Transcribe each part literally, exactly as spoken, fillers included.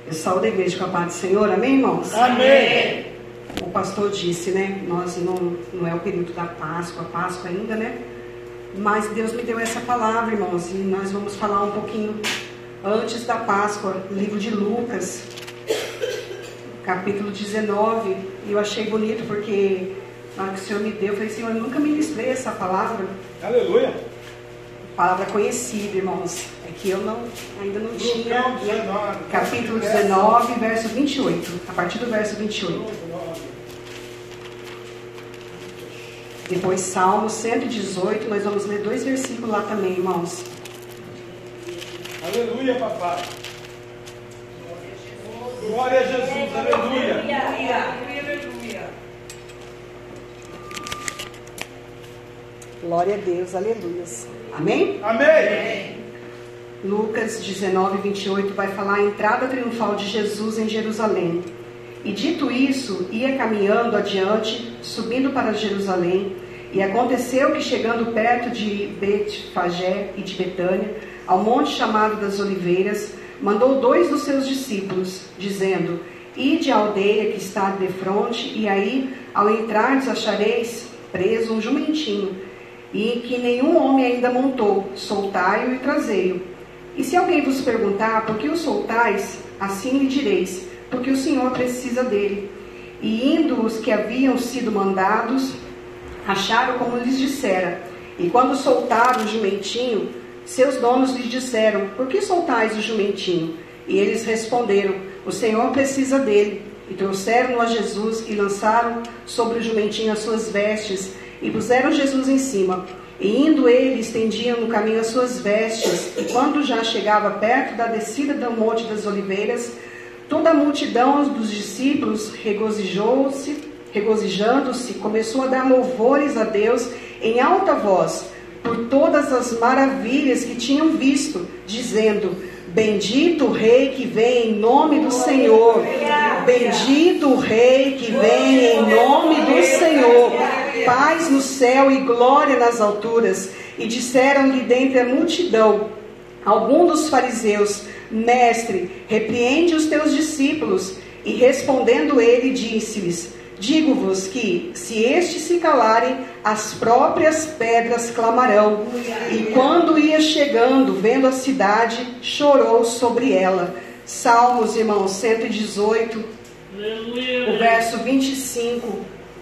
Eu saúdo a igreja com a paz do Senhor, amém, irmãos? Amém. O pastor disse, né? Nós não, não é o período da Páscoa, a Páscoa ainda, né? Mas Deus me deu essa palavra, irmãos, e nós vamos falar um pouquinho antes da Páscoa, livro de Lucas, capítulo dezenove. E eu achei bonito porque na hora que o Senhor me deu, eu falei, Senhor, eu nunca ministrei essa palavra. Aleluia. Palavra conhecida, irmãos. É que eu não, ainda não Lucão tinha. dezenove. Capítulo dezenove, verso vinte e oito. A partir do verso vinte e oito. Depois Salmo cento e dezoito. Nós vamos ler dois versículos lá também, irmãos. Aleluia, papai. Glória a Jesus. Aleluia. Aleluia. Glória a Deus, aleluias. Amém? Amém. Lucas dezenove, vinte e oito vai falar a entrada triunfal de Jesus em Jerusalém. E dito isso, ia caminhando adiante, subindo para Jerusalém. E aconteceu que, chegando perto de Betfagé e de Betânia, ao monte chamado das Oliveiras, mandou dois dos seus discípulos, dizendo: Ide à aldeia que está defronte, e aí, ao entrardes, achareis preso um jumentinho, e que nenhum homem ainda montou, soltai-o e trazei-o. E se alguém vos perguntar por que o soltais, assim lhe direis, porque o Senhor precisa dele. E indo os que haviam sido mandados, acharam como lhes dissera. E quando soltaram o jumentinho, seus donos lhes disseram: Por que soltais o jumentinho? E eles responderam: O Senhor precisa dele. E trouxeram-no a Jesus e lançaram sobre o jumentinho as suas vestes e puseram Jesus em cima. E indo ele, estendiam no caminho as suas vestes. E quando já chegava perto da descida do Monte das Oliveiras, toda a multidão dos discípulos regozijou-se, regozijando-se, começou a dar louvores a Deus em alta voz, por todas as maravilhas que tinham visto, dizendo: Bendito o Rei que vem em nome do Senhor. Bendito o Rei que vem em nome do Senhor. Paz no céu e glória nas alturas. E disseram-lhe dentre a multidão alguns dos fariseus: Mestre, repreende os teus discípulos. E respondendo ele, disse-lhes: Digo-vos que, se estes se calarem, as próprias pedras clamarão. E quando ia chegando, vendo a cidade, chorou sobre ela. Salmos, irmãos, cento e dezoito, Aleluia. o verso vinte e cinco.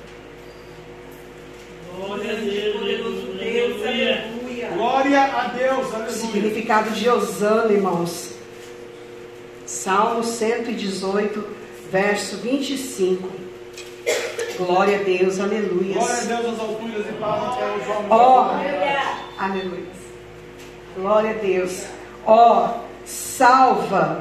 Glória a Deus. Aleluia. Glória a Deus. Aleluia. Significado de Hosana, irmãos. Salmo cento e dezoito, verso vinte e cinco. Glória a Deus, aleluia. Glória a Deus nas alturas e paz até os homens. Ó, aleluia. Glória a Deus. Ó, salva.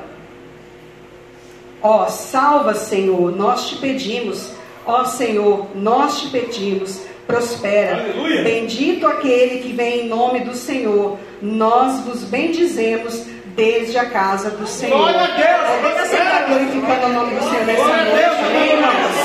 Ó, salva, Senhor, nós te pedimos. Ó, Senhor, nós te pedimos. Prospera. Aleluia. Bendito aquele que vem em nome do Senhor. Nós vos bendizemos desde a casa do Senhor. Glória a Deus. Você está glorificando o nome do Senhor nessa Glória a noite, Deus. amém, irmãos?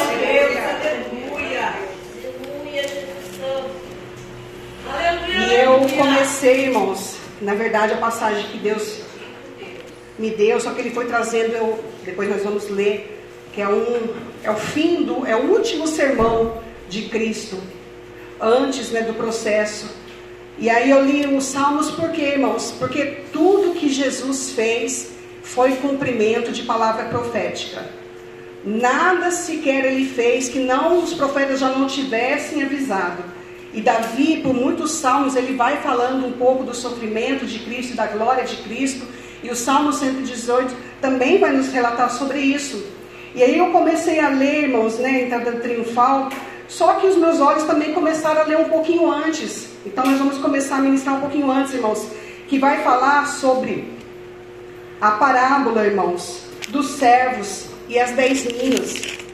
E eu comecei, irmãos, na verdade a passagem que Deus me deu, só que Ele foi trazendo, eu, depois nós vamos ler, que é, um, é o fim do, é o último sermão de Cristo, antes, né, do processo. E aí eu li os Salmos, por quê, irmãos? Porque tudo que Jesus fez foi cumprimento de palavra profética. Nada sequer Ele fez que não os profetas já não tivessem avisado. E Davi, por muitos salmos, ele vai falando um pouco do sofrimento de Cristo e da glória de Cristo. E o Salmo cento e dezoito também vai nos relatar sobre isso. E aí eu comecei a ler, irmãos, né, a entrada triunfal. Só que os meus olhos também começaram a ler um pouquinho antes. Então nós vamos começar a ministrar um pouquinho antes, irmãos. Que vai falar sobre a parábola, irmãos, dos servos e as dez minas.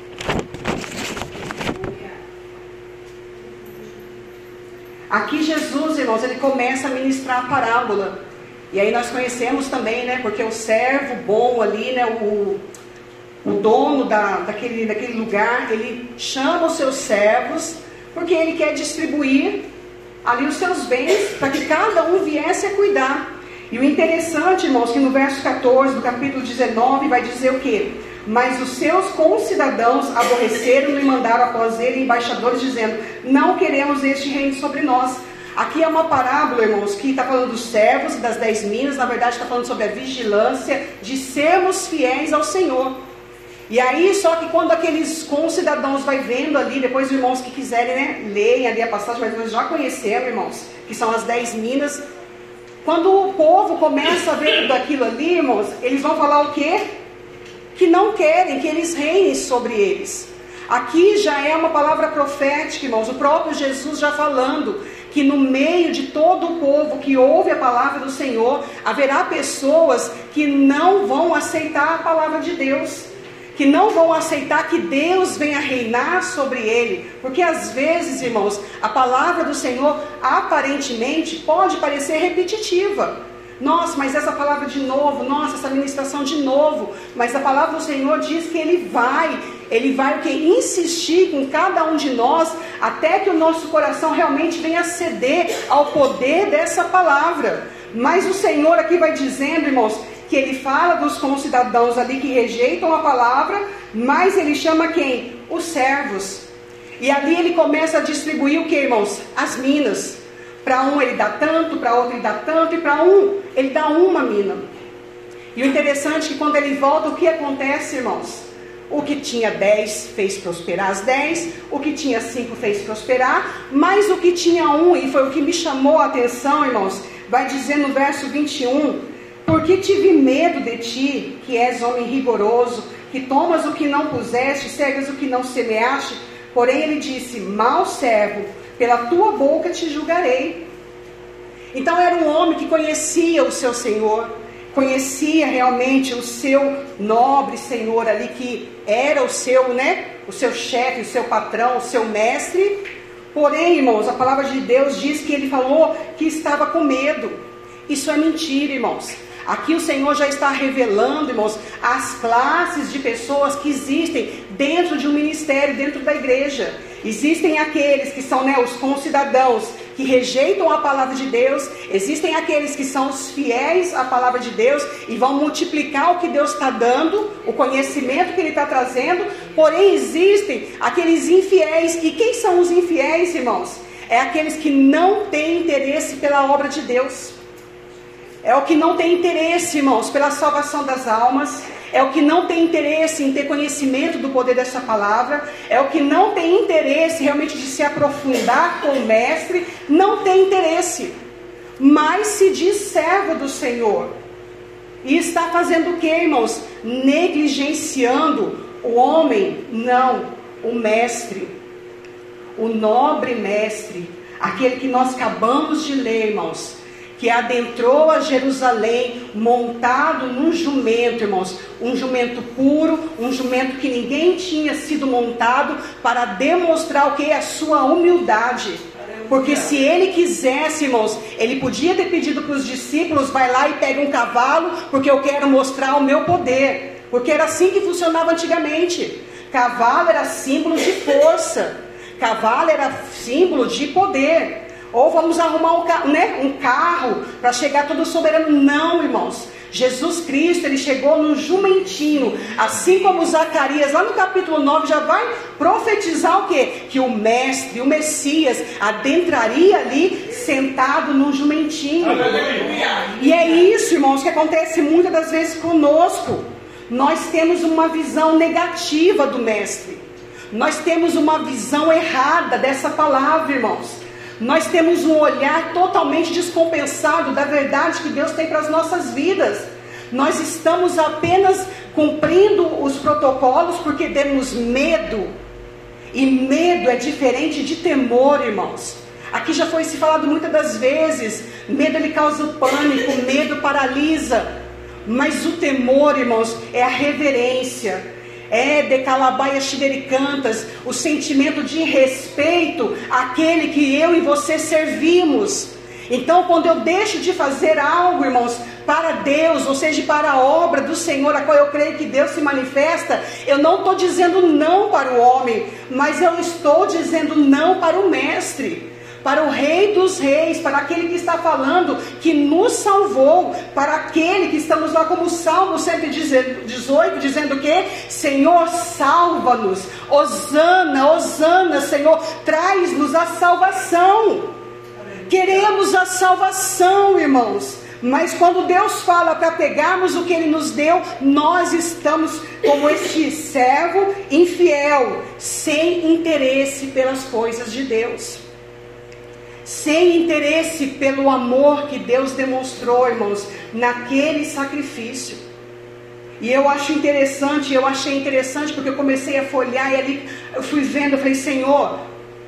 Aqui Jesus, irmãos, ele começa a ministrar a parábola. E aí nós conhecemos também, né? Porque o servo bom ali, né? O, o dono da, daquele, daquele lugar, ele chama os seus servos, porque ele quer distribuir ali os seus bens, para que cada um viesse a cuidar. E o interessante, irmãos, que no verso catorze do capítulo dezenove vai dizer o quê? Mas os seus concidadãos aborreceram e mandaram após ele embaixadores dizendo: não queremos este reino sobre nós. Aqui é uma parábola, irmãos, que está falando dos servos e das dez minas. Na verdade está falando sobre a vigilância de sermos fiéis ao Senhor. E aí, só que quando aqueles concidadãos vai vendo ali, depois os irmãos que quiserem, né, leem ali a passagem, mas nós já conhecemos, irmãos, que são as dez minas. Quando o povo começa a ver tudo aquilo ali, irmãos, eles vão falar o quê? Que não querem que eles reinem sobre eles. Aqui já é uma palavra profética, irmãos, o próprio Jesus já falando que no meio de todo o povo que ouve a palavra do Senhor, haverá pessoas que não vão aceitar a palavra de Deus, que não vão aceitar que Deus venha reinar sobre ele, porque às vezes, irmãos, a palavra do Senhor aparentemente pode parecer repetitiva. Nossa, mas essa palavra de novo, nossa, essa ministração de novo, mas a palavra do Senhor diz que Ele vai, Ele vai o que? Insistir com cada um de nós, até que o nosso coração realmente venha ceder ao poder dessa palavra. Mas o Senhor aqui vai dizendo, irmãos, que Ele fala dos concidadãos ali que rejeitam a palavra, mas Ele chama quem? Os servos. E ali Ele começa a distribuir o que, irmãos? As minas. Para um ele dá tanto, para outro ele dá tanto, e para um ele dá uma mina. E o interessante é que quando ele volta, o que acontece, irmãos? O que tinha dez fez prosperar as dez, o que tinha cinco fez prosperar, mas o que tinha um, e foi o que me chamou a atenção, irmãos, vai dizer no verso vinte e um: porque tive medo de ti, que és homem rigoroso, que tomas o que não puseste, cegas o que não semeaste. Porém ele disse: mau servo, pela tua boca te julgarei. Então era um homem que conhecia o seu Senhor, conhecia realmente o seu nobre Senhor ali, que era o seu, né, o seu chefe, o seu patrão, o seu mestre. Porém, irmãos, a palavra de Deus diz que ele falou que estava com medo. Isso é mentira, irmãos. Aqui o Senhor já está revelando, irmãos, as classes de pessoas que existem dentro de um ministério, dentro da igreja. Existem aqueles que são, né, os concidadãos, que rejeitam a palavra de Deus. Existem aqueles que são os fiéis à palavra de Deus e vão multiplicar o que Deus está dando, o conhecimento que Ele está trazendo. Porém existem aqueles infiéis. E quem são os infiéis, irmãos? É aqueles que não têm interesse pela obra de Deus. É o que não tem interesse, irmãos, pela salvação das almas. É o que não tem interesse em ter conhecimento do poder dessa palavra. É o que não tem interesse realmente de se aprofundar com o mestre. Não tem interesse. Mas se diz servo do Senhor. E está fazendo o que, irmãos? Negligenciando o homem? Não, o mestre. O nobre mestre. Aquele que nós acabamos de ler, irmãos, que adentrou a Jerusalém montado num jumento, irmãos, um jumento puro, um jumento que ninguém tinha sido montado, para demonstrar o que? A sua humildade. Porque se ele quisesse, irmãos, ele podia ter pedido para os discípulos: vai lá e pega um cavalo, porque eu quero mostrar o meu poder. Porque era assim que funcionava antigamente. Cavalo era símbolo de força, cavalo era símbolo de poder. Ou vamos arrumar um carro, né, um carro para chegar todo soberano. Não, irmãos. Jesus Cristo, Ele chegou num jumentinho. Assim como Zacarias, lá no capítulo nove, já vai profetizar o quê? Que o Mestre, o Messias, adentraria ali sentado num jumentinho. Aleluia. E é isso, irmãos, que acontece muitas das vezes conosco. Nós temos uma visão negativa do Mestre. Nós temos uma visão errada dessa palavra, irmãos. Nós temos um olhar totalmente descompensado da verdade que Deus tem para as nossas vidas. Nós estamos apenas cumprindo os protocolos porque temos medo. E medo é diferente de temor, irmãos. Aqui já foi se falado muitas das vezes. Medo, ele causa o pânico, medo paralisa. Mas o temor, irmãos, é a reverência. É de calabaia xidericantas, o sentimento de respeito àquele que eu e você servimos. Então, quando eu deixo de fazer algo, irmãos, para Deus, ou seja, para a obra do Senhor, a qual eu creio que Deus se manifesta, eu não estou dizendo não para o homem, mas eu estou dizendo não para o mestre. para o Rei dos Reis, para aquele que está falando, que nos salvou, para aquele que estamos lá como Salmo cento e dezoito, dizendo que Senhor, salva-nos, Hosana, Hosana, Senhor, traz-nos a salvação. Queremos a salvação, irmãos. Mas quando Deus fala para pegarmos o que Ele nos deu, nós estamos como este servo infiel, sem interesse pelas coisas de Deus, sem interesse pelo amor que Deus demonstrou, irmãos, naquele sacrifício. E eu acho interessante, eu achei interessante porque eu comecei a folhear e ali eu fui vendo, eu falei, Senhor,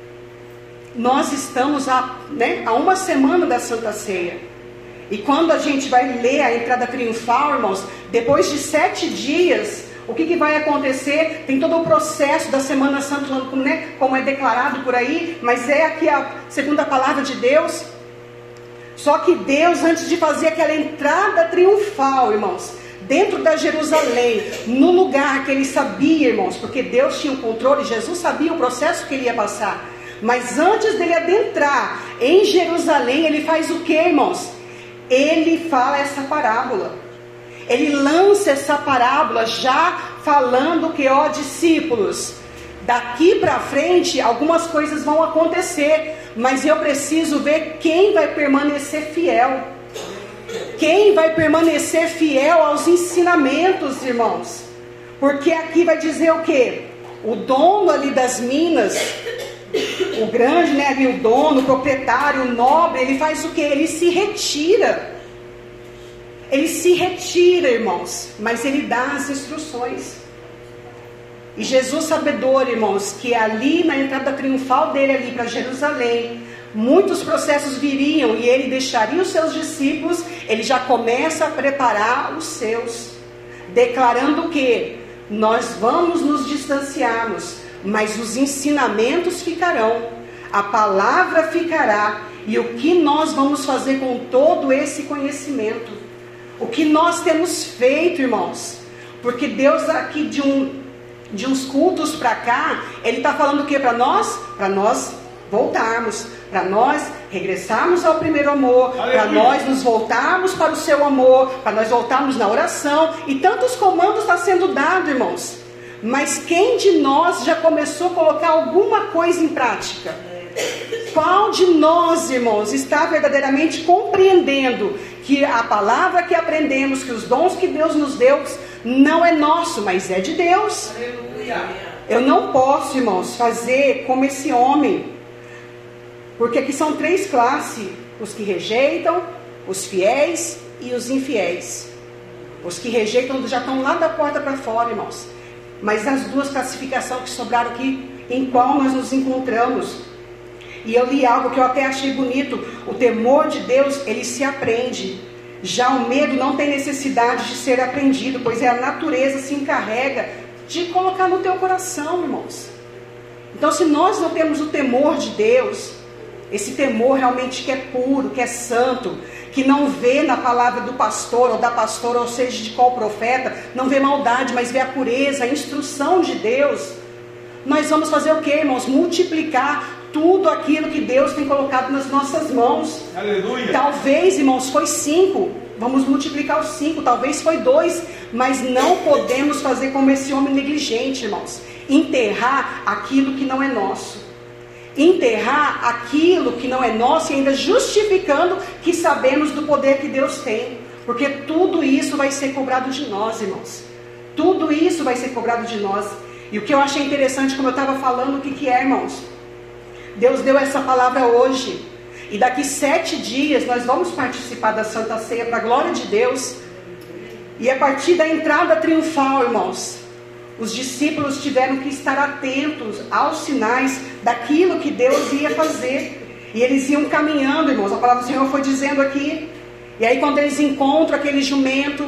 nós estamos há, né, há uma semana da Santa Ceia. E quando a gente vai ler a entrada triunfal, irmãos, depois de sete dias, o que, que vai acontecer? Tem todo o processo da Semana Santa, né, como é declarado por aí, mas é aqui a segunda palavra de Deus. Só que Deus, antes de fazer aquela entrada triunfal, irmãos, dentro da Jerusalém, no lugar que Ele sabia, irmãos, porque Deus tinha o controle, Jesus sabia o processo que Ele ia passar. Mas antes dele adentrar em Jerusalém, Ele faz o que, irmãos? Ele fala essa parábola, ele lança essa parábola já falando que, ó discípulos, daqui para frente algumas coisas vão acontecer, mas eu preciso ver quem vai permanecer fiel, quem vai permanecer fiel aos ensinamentos, irmãos, porque aqui vai dizer o que? O dono ali das minas, o grande, né, ali, o dono, o proprietário, o nobre, ele faz o que? Ele se retira. Ele se retira, irmãos, mas ele dá as instruções. E Jesus sabedor, irmãos, que ali na entrada triunfal dele ali para Jerusalém, muitos processos viriam e ele deixaria os seus discípulos, ele já começa a preparar os seus, declarando que nós vamos nos distanciarmos, mas os ensinamentos ficarão, a palavra ficará, e o que nós vamos fazer com todo esse conhecimento? O que nós temos feito, irmãos? Porque Deus aqui de, um, de uns cultos para cá, Ele está falando o que para nós? Para nós voltarmos, para nós regressarmos ao primeiro amor, para nós nos voltarmos para o seu amor, para nós voltarmos na oração, e tantos comandos estão sendo dados, irmãos. Mas quem de nós já começou a colocar alguma coisa em prática? Qual de nós, irmãos, está verdadeiramente compreendendo que a palavra que aprendemos, que os dons que Deus nos deu, não é nosso, mas é de Deus? Aleluia. Eu não posso, irmãos, fazer como esse homem, porque aqui são três classes: os que rejeitam, os fiéis e os infiéis. Os que rejeitam já estão lá da porta para fora, irmãos. Mas as duas classificações que sobraram aqui, em qual nós nos encontramos? E eu li algo que eu até achei bonito: o temor de Deus, ele se aprende. Já o medo não tem necessidade de ser aprendido, pois é a natureza se encarrega de colocar no teu coração, irmãos. Então, se nós não temos o temor de Deus, esse temor realmente que é puro, que é santo, que não vê na palavra do pastor ou da pastora, ou seja, de qual profeta, não vê maldade, mas vê a pureza, a instrução de Deus, nós vamos fazer o que, irmãos? Multiplicar tudo aquilo que Deus tem colocado nas nossas mãos. Aleluia. Talvez, irmãos, foi cinco, vamos multiplicar os cinco, talvez foi dois, mas não podemos fazer como esse homem negligente, irmãos, enterrar aquilo que não é nosso. Enterrar aquilo que não é nosso e ainda justificando que sabemos do poder que Deus tem, porque tudo isso vai ser cobrado de nós, irmãos. Tudo isso vai ser cobrado de nós. E o que eu achei interessante, como eu estava falando, o que, que é, irmãos? Deus deu essa palavra hoje, e daqui sete dias nós vamos participar da Santa Ceia para a glória de Deus. E a partir da entrada triunfal, irmãos, os discípulos tiveram que estar atentos aos sinais daquilo que Deus ia fazer. E eles iam caminhando, irmãos. A palavra do Senhor foi dizendo aqui. E aí quando eles encontram aquele jumento,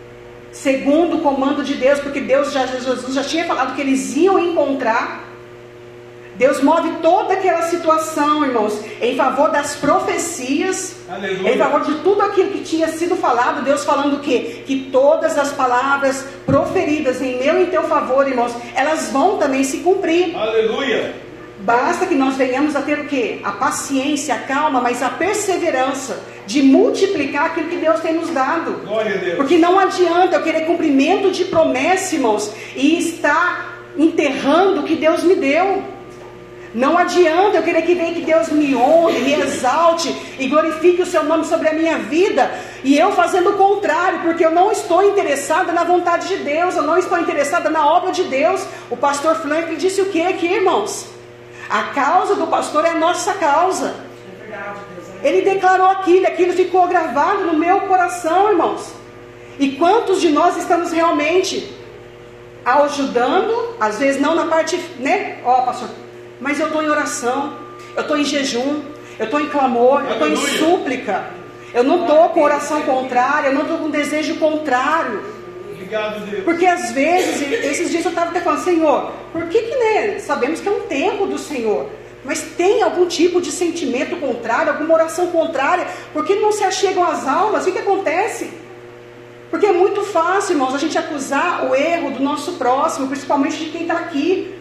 segundo o comando de Deus, porque Deus já, Jesus já tinha falado que eles iam encontrar, Deus move toda aquela situação, irmãos, em favor das profecias. Aleluia. Em favor de tudo aquilo que tinha sido falado. Deus falando o quê? Que todas as palavras proferidas em meu e em teu favor, irmãos, elas vão também se cumprir. Aleluia. Basta que nós venhamos a ter o quê? A paciência, a calma, mas a perseverança de multiplicar aquilo que Deus tem nos dado. Glória a Deus. Porque não adianta eu querer cumprimento de promessa, irmãos, e estar enterrando o que Deus me deu. Não adianta eu querer que venha que Deus me honre, me exalte e glorifique o seu nome sobre a minha vida, e eu fazendo o contrário, porque eu não estou interessada na vontade de Deus, eu não estou interessada na obra de Deus. O pastor Franklin disse o que aqui, irmãos? A causa do pastor é a nossa causa. Ele declarou aquilo, aquilo ficou gravado no meu coração, irmãos. E quantos de nós estamos realmente ajudando, às vezes não na parte, né? Ó, pastor, mas eu estou em oração, eu estou em jejum, eu estou em clamor, eu estou em súplica. Eu não estou com oração contrária, eu não estou com desejo contrário. Obrigado, Deus. Porque às vezes, esses dias eu estava até falando, Senhor, por que que, né, sabemos que é um tempo do Senhor, mas tem algum tipo de sentimento contrário, alguma oração contrária? Por que não se achegam as almas? O que que acontece? Porque é muito fácil, irmãos, a gente acusar o erro do nosso próximo, principalmente de quem está aqui.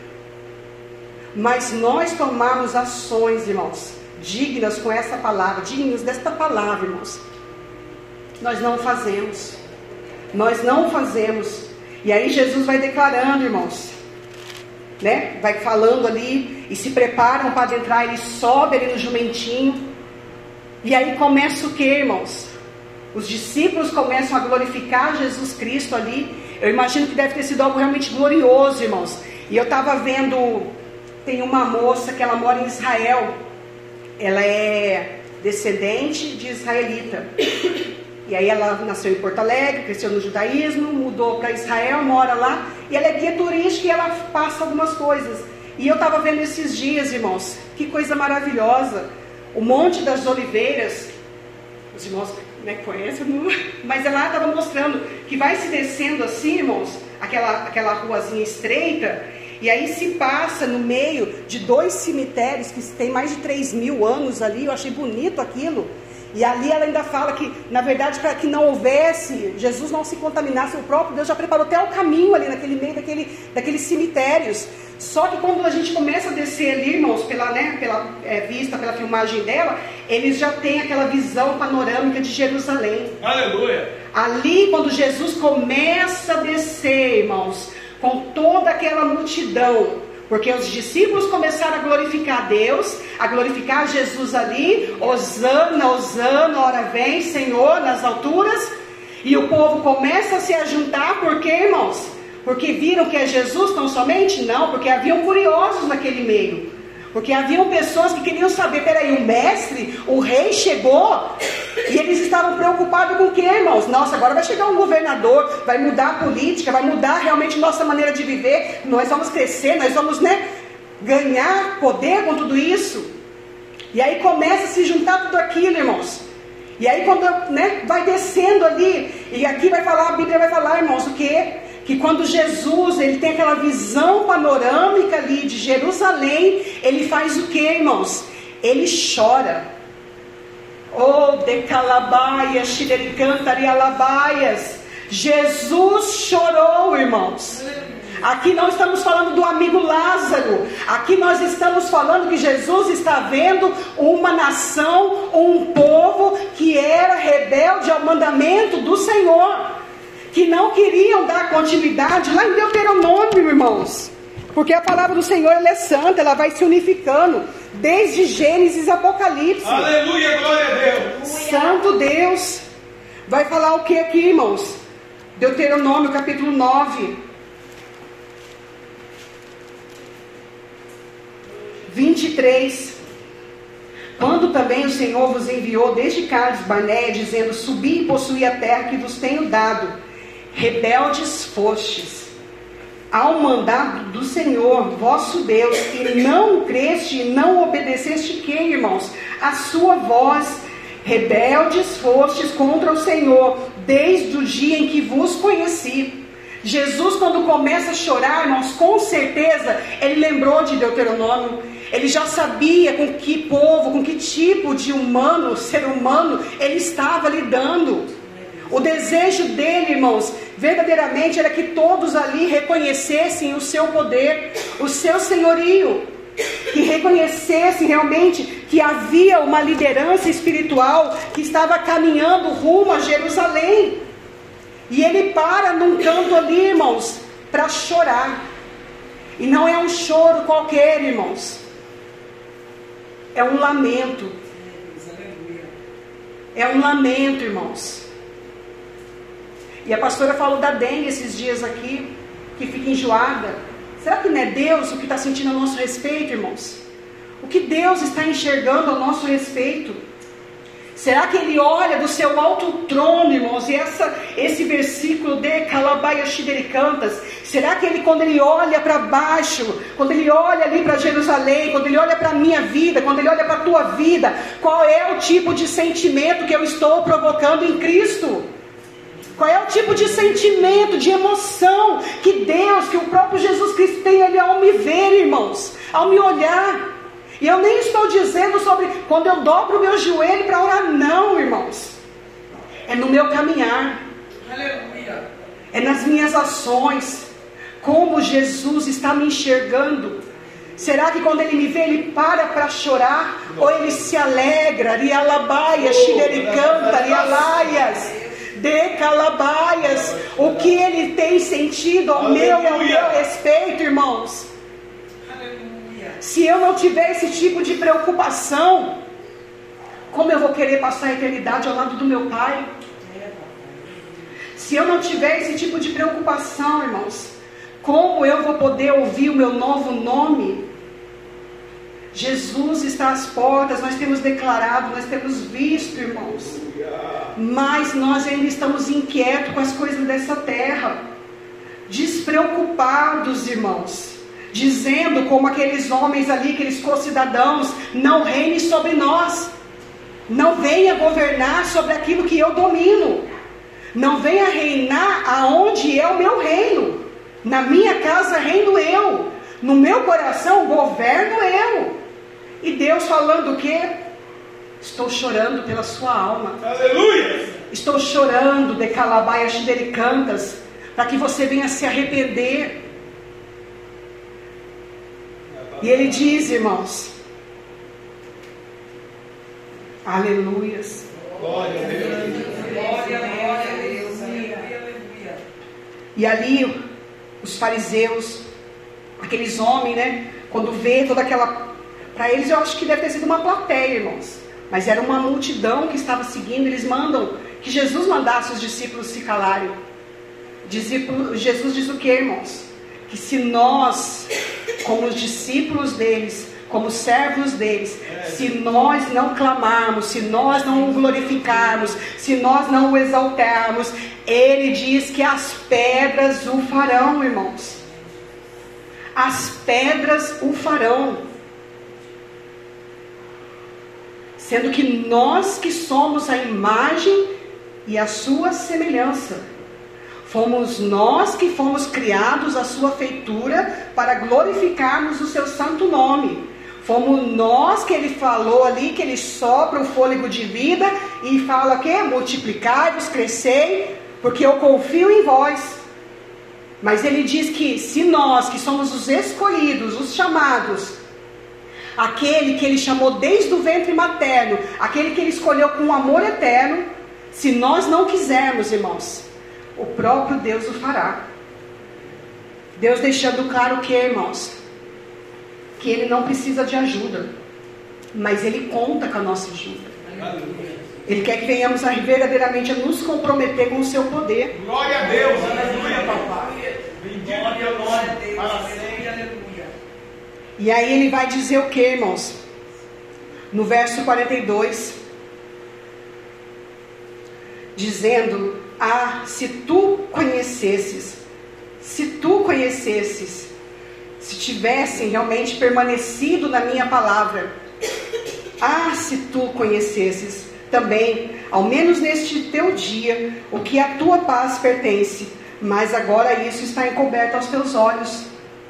Mas nós tomarmos ações, irmãos, dignas com essa palavra, dignas desta palavra, irmãos, nós não fazemos. Nós não fazemos. E aí Jesus vai declarando, irmãos, né? Vai falando ali, e se preparam para entrar, ele sobe ali no jumentinho. E aí começa o que, irmãos? Os discípulos começam a glorificar Jesus Cristo ali. Eu imagino que deve ter sido algo realmente glorioso, irmãos. E eu estava vendo, tem uma moça que ela mora em Israel. Ela é descendente de israelita. E aí ela nasceu em Porto Alegre, cresceu no judaísmo, mudou para Israel, mora lá. E ela é guia turística e ela passa algumas coisas. E eu estava vendo esses dias, irmãos, que coisa maravilhosa. O Monte das Oliveiras, os irmãos, né, conhecem, mas ela estava mostrando que vai se descendo assim, irmãos, aquela, aquela ruazinha estreita, e aí se passa no meio de dois cemitérios que tem mais de três mil anos ali. Eu achei bonito aquilo. E ali ela ainda fala que, na verdade, para que não houvesse, Jesus não se contaminasse, o próprio Deus já preparou até o caminho ali naquele meio daquele, daqueles cemitérios. Só que quando a gente começa a descer ali, irmãos, pela, né, pela é, vista, pela filmagem dela, eles já têm aquela visão panorâmica de Jerusalém. Aleluia! Ali, quando Jesus começa a descer, irmãos, com toda aquela multidão, porque os discípulos começaram a glorificar a Deus, a glorificar Jesus ali, Hosana, Hosana, ora vem, Senhor, nas alturas, e o povo começa a se ajuntar, por quê, irmãos? Porque viram que é Jesus tão somente? Não, porque haviam curiosos naquele meio, porque haviam pessoas que queriam saber, peraí, o mestre, o rei chegou, e eles estavam preocupados com o que, irmãos? Nossa, agora vai chegar um governador, vai mudar a política, vai mudar realmente nossa maneira de viver, nós vamos crescer, nós vamos, né, ganhar poder com tudo isso. E aí começa a se juntar tudo aquilo, irmãos. E aí quando, né, vai descendo ali, e aqui vai falar, a Bíblia vai falar, irmãos, o que? Que quando Jesus, ele tem aquela visão panorâmica ali de Jerusalém, ele faz o que, irmãos? Ele chora. Oh, decalabaias, xidericantaralabaias. Jesus chorou, irmãos. Aqui não estamos falando do amigo Lázaro. Aqui nós estamos falando que Jesus está vendo uma nação, um povo que era rebelde ao mandamento do Senhor, que não queriam dar continuidade lá em Deuteronômio, irmãos, porque a palavra do Senhor, ela é santa, ela vai se unificando desde Gênesis e Apocalipse. Aleluia, glória a Deus. Santo Deus. Vai falar o que aqui, irmãos? Deuteronômio capítulo nove, vinte e três. Quando também o Senhor vos enviou desde Cades Barneia, dizendo, subi e possuí a terra que vos tenho dado, rebeldes fostes ao mandado do Senhor vosso Deus, e não creste e não obedeceste que, irmãos? A sua voz. Rebeldes fostes contra o Senhor desde o dia em que vos conheci. Jesus, quando começa a chorar, irmãos, com certeza ele lembrou de Deuteronômio. Ele já sabia com que povo, com que tipo de humano, ser humano, ele estava lidando. O desejo dele, irmãos, verdadeiramente era que todos ali reconhecessem o seu poder, o seu senhorio. que reconhecessem realmente que havia uma liderança espiritual que estava caminhando rumo a Jerusalém. E ele para num canto ali, irmãos, para chorar. E não é um choro qualquer, irmãos. É um lamento. É um lamento, irmãos. E a pastora falou da dengue esses dias aqui, que fica enjoada. Será que não é Deus o que está sentindo a nosso respeito, irmãos? O que Deus está enxergando a nosso respeito? Será que Ele olha do seu alto trono, irmãos? E essa, esse versículo de Calabaia Xidericantas, será que Ele, quando Ele olha para baixo, quando Ele olha ali para Jerusalém, quando Ele olha para a minha vida, quando Ele olha para a tua vida, qual é o tipo de sentimento que eu estou provocando em Cristo? Qual é o tipo de sentimento, de emoção que Deus, que o próprio Jesus Cristo tem ali ao me ver, irmãos, ao me olhar? E eu nem estou dizendo sobre quando eu dobro o meu joelho para orar, não, irmãos. É no meu caminhar. Aleluia. É nas minhas ações. Como Jesus está me enxergando. Será que quando Ele me vê, Ele para para chorar? Ou Ele se alegra? Rialabaia, Xidерicanta, Rialaias. De calabaias, o que Ele tem sentido ao meu e ao meu respeito, irmãos. Aleluia. Se eu não tiver esse tipo de preocupação, como eu vou querer passar a eternidade ao lado do meu Pai? Se eu não tiver esse tipo de preocupação, irmãos, como eu vou poder ouvir o meu novo nome? Jesus está às portas, nós temos declarado, nós temos visto, irmãos. Mas nós ainda estamos inquietos com as coisas dessa terra, despreocupados, irmãos, dizendo como aqueles homens ali, aqueles co-cidadãos, não reine sobre nós, não venha governar sobre aquilo que eu domino, não venha reinar aonde é o meu reino, na minha casa reino eu, no meu coração governo eu. E Deus falando o quê? Estou chorando pela sua alma. Aleluia! Estou chorando de Calabaia Xidericantas, para que você venha se arrepender. E Ele diz, irmãos, aleluias. Glória a Deus. Glória, glória a Deus. Aleluia, aleluia. E ali, os fariseus, aqueles homens, né? Quando vê toda aquela... Para eles eu acho que deve ter sido uma plateia, irmãos. Mas era uma multidão que estava seguindo. Eles mandam que Jesus mandasse os discípulos se calarem. Discípulo, Jesus diz o que, irmãos? Que se nós, como os discípulos deles, como servos deles, se nós não clamarmos, se nós não o glorificarmos, se nós não o exaltarmos, Ele diz que as pedras o farão, irmãos. As pedras o farão. Sendo que nós que somos a imagem e a sua semelhança, fomos nós que fomos criados à sua feitura para glorificarmos o seu santo nome. Fomos nós que Ele falou ali, que Ele sopra o fôlego de vida e fala que multiplicai-vos, crescei, porque eu confio em vós. Mas Ele diz que se nós que somos os escolhidos, os chamados, aquele que Ele chamou desde o ventre materno, aquele que Ele escolheu com amor eterno, se nós não quisermos, irmãos, o próprio Deus o fará. Deus deixando claro o que, irmãos? Que Ele não precisa de ajuda, mas Ele conta com a nossa ajuda. Ele quer que venhamos a verdadeiramente a nos comprometer com o seu poder. Glória a Deus. Aleluia, papai. Bendito Glória, glória a Deus. para sempre. Aleluia, aleluia. E aí Ele vai dizer o que, irmãos? No verso quarenta e dois, dizendo: ah, se tu conhecesses, se tu conhecesses, se tivessem realmente permanecido na minha palavra, ah, se tu conhecesses também, ao menos neste teu dia, o que a tua paz pertence, mas agora isso está encoberto aos teus olhos.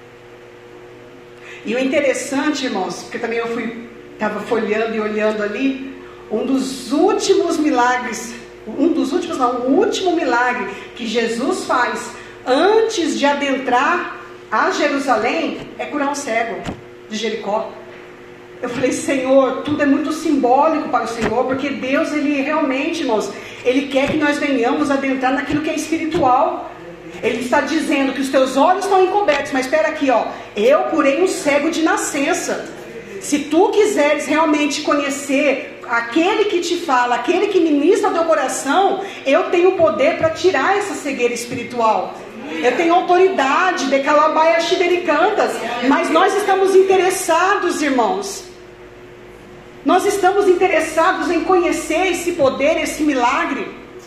E o interessante, irmãos, porque também eu fui, estava folheando e olhando ali, um dos últimos milagres, um dos últimos não, o último milagre que Jesus faz antes de adentrar a Jerusalém é curar um cego. de Jericó. Eu falei, Senhor, tudo é muito simbólico para o Senhor, porque Deus, Ele realmente, irmãos, Ele quer que nós venhamos adentrar naquilo que é espiritual. Ele está dizendo que os teus olhos estão encobertos, mas espera aqui, ó, eu curei um cego de nascença. Se tu quiseres realmente conhecer aquele que te fala, aquele que ministra o teu coração, eu tenho poder para tirar essa cegueira espiritual. Eu tenho autoridade de Calabaia Xidericantas, mas nós estamos interessados, irmãos. Nós estamos interessados em conhecer esse poder, esse milagre.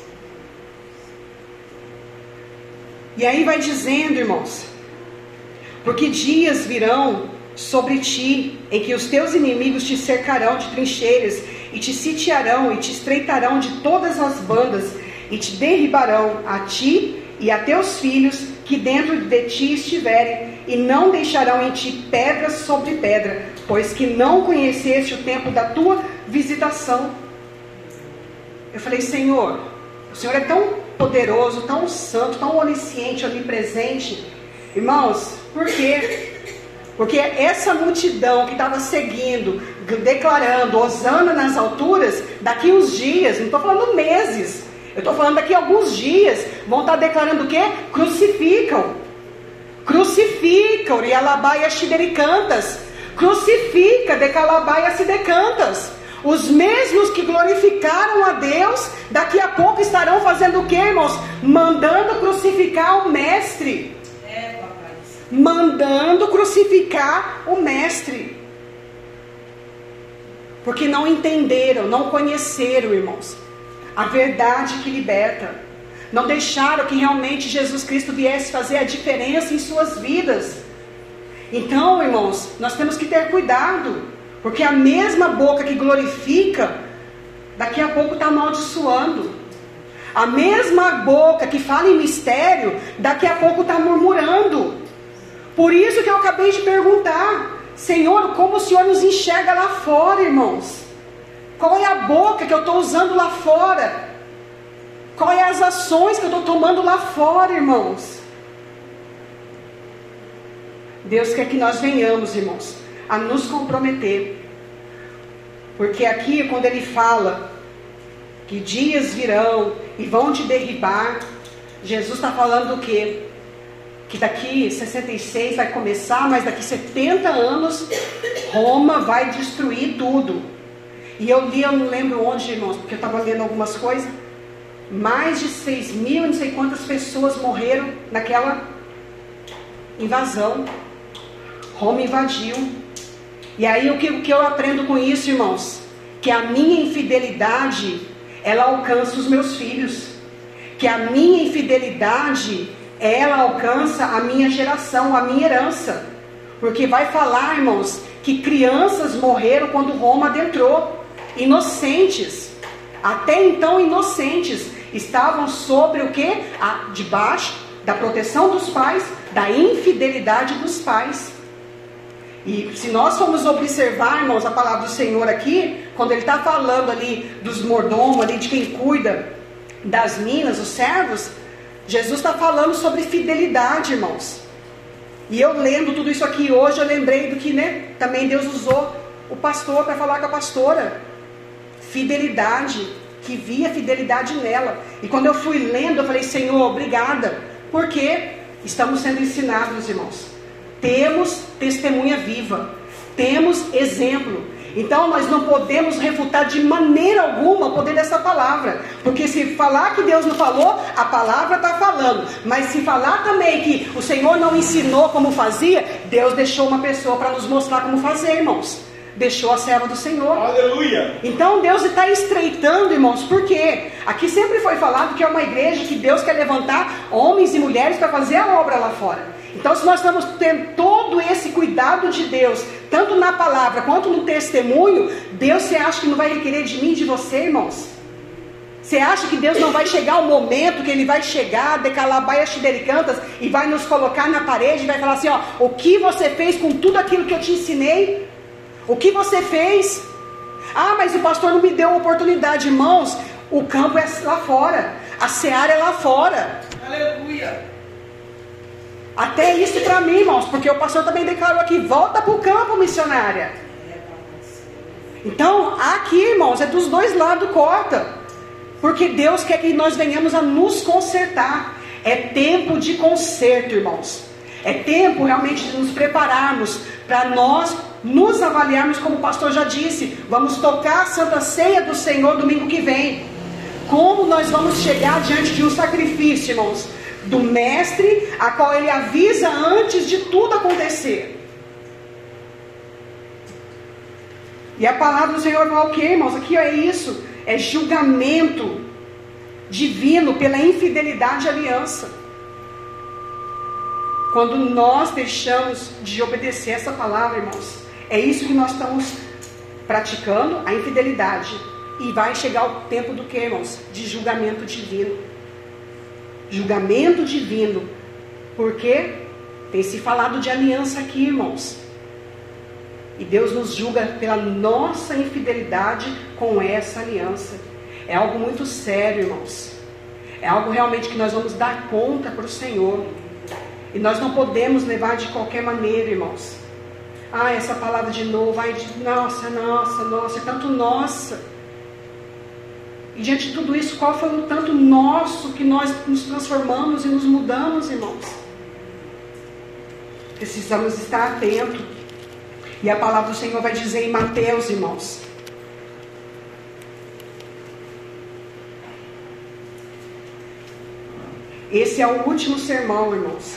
E aí vai dizendo, irmãos, porque dias virão sobre ti, em que os teus inimigos te cercarão de trincheiras, e te sitiarão, e te estreitarão de todas as bandas, e te derribarão a ti e a teus filhos que dentro de ti estiverem, e não deixarão em ti pedra sobre pedra, pois que não conheceste o tempo da tua visitação. Eu falei, Senhor, o Senhor é tão poderoso, tão santo, tão onisciente, onipresente. Irmãos, por quê? Porque essa multidão que estava seguindo, declarando hosana nas alturas, daqui uns dias, não estou falando meses, eu estou falando daqui a alguns dias, vão estar declarando o quê? Crucificam. Crucificam, e alabaia xidericantas. Crucifica, decalabaia sidecantas. Os mesmos que glorificaram a Deus, daqui a pouco estarão fazendo o quê, irmãos? Mandando crucificar o mestre. É, papai. Mandando crucificar o mestre. Porque não entenderam, não conheceram, irmãos, a verdade que liberta. Não deixaram que realmente Jesus Cristo viesse fazer a diferença em suas vidas. Então, irmãos, nós temos que ter cuidado, porque a mesma boca que glorifica, daqui a pouco está amaldiçoando. A mesma boca que fala em mistério, daqui a pouco está murmurando. Por isso que eu acabei de perguntar, Senhor, como o Senhor nos enxerga lá fora, irmãos? Qual é a boca que eu estou usando lá fora? Quais é as ações que eu estou tomando lá fora, irmãos? Deus quer que nós venhamos, irmãos, a nos comprometer. Porque aqui, quando Ele fala que dias virão e vão te derribar, Jesus está falando do quê? Que daqui sessenta e seis vai começar, mas daqui setenta anos Roma vai destruir tudo. E eu li, eu não lembro onde, irmãos, porque eu estava lendo algumas coisas. Mais de seis mil, não sei quantas pessoas morreram naquela invasão. Roma invadiu. E aí o que, o que eu aprendo com isso, irmãos? Que a minha infidelidade, ela alcança os meus filhos. Que a minha infidelidade, ela alcança a minha geração, a minha herança. Porque vai falar, irmãos, que crianças morreram quando Roma adentrou. Inocentes. Até então inocentes. Estavam sobre o quê? A, debaixo da proteção dos pais, da infidelidade dos pais. E se nós formos observar, irmãos, a palavra do Senhor aqui, quando Ele está falando ali dos mordomos, ali de quem cuida das minas, os servos, Jesus está falando sobre fidelidade, irmãos. E eu lendo tudo isso aqui hoje, eu lembrei do que, né, também Deus usou o pastor para falar com a pastora. Fidelidade. Que via fidelidade nela. E quando eu fui lendo, eu falei, Senhor, obrigada. Porque estamos sendo ensinados, irmãos. Temos testemunha viva. Temos exemplo. Então nós não podemos refutar de maneira alguma o poder dessa palavra. Porque se falar que Deus não falou, a palavra está falando. Mas se falar também que o Senhor não ensinou como fazia, Deus deixou uma pessoa para nos mostrar como fazer, irmãos. Deixou a serva do Senhor. Aleluia. Então Deus está estreitando, irmãos. Por quê? Aqui sempre foi falado que é uma igreja que Deus quer levantar homens e mulheres para fazer a obra lá fora. Então se nós estamos tendo todo esse cuidado de Deus, tanto na palavra quanto no testemunho, Deus, você acha que não vai requerer de mim e de você, irmãos? Você acha que Deus não vai chegar o momento que Ele vai chegar, decalabaia xidericantas, e vai nos colocar na parede e vai falar assim, ó, o que você fez com tudo aquilo que eu te ensinei? O que você fez? Ah, mas o pastor não me deu a oportunidade. Irmãos, o campo é lá fora, a seara é lá fora. Aleluia. Até isso para mim, irmãos, porque o pastor também declarou aqui, volta para o campo, missionária. Então, aqui, irmãos, é dos dois lados, corta. Porque Deus quer que nós venhamos a nos consertar. É tempo de conserto, irmãos. É tempo realmente de nos prepararmos para nós nos avaliarmos, como o pastor já disse. Vamos tocar a Santa Ceia do Senhor domingo que vem. Como nós vamos chegar diante de um sacrifício, irmãos, do mestre, a qual ele avisa antes de tudo acontecer. E a palavra do Senhor fala o que, irmãos? Aqui é isso, é julgamento divino pela infidelidade de aliança. Quando nós deixamos de obedecer essa palavra, irmãos, é isso que nós estamos praticando, a infidelidade. E vai chegar o tempo do que, irmãos? De julgamento divino. Julgamento divino. Porque tem se falado de aliança aqui, irmãos. E Deus nos julga pela nossa infidelidade com essa aliança. É algo muito sério, irmãos. É algo realmente que nós vamos dar conta para o Senhor. E nós não podemos levar de qualquer maneira, irmãos. Ah, essa palavra de novo. Ai, de, nossa, nossa, nossa. É tanto nossa. E diante de tudo isso, qual foi o tanto nosso que nós nos transformamos e nos mudamos, irmãos? Precisamos estar atentos. E a palavra do Senhor vai dizer em Mateus, irmãos. Esse é o último sermão, irmãos.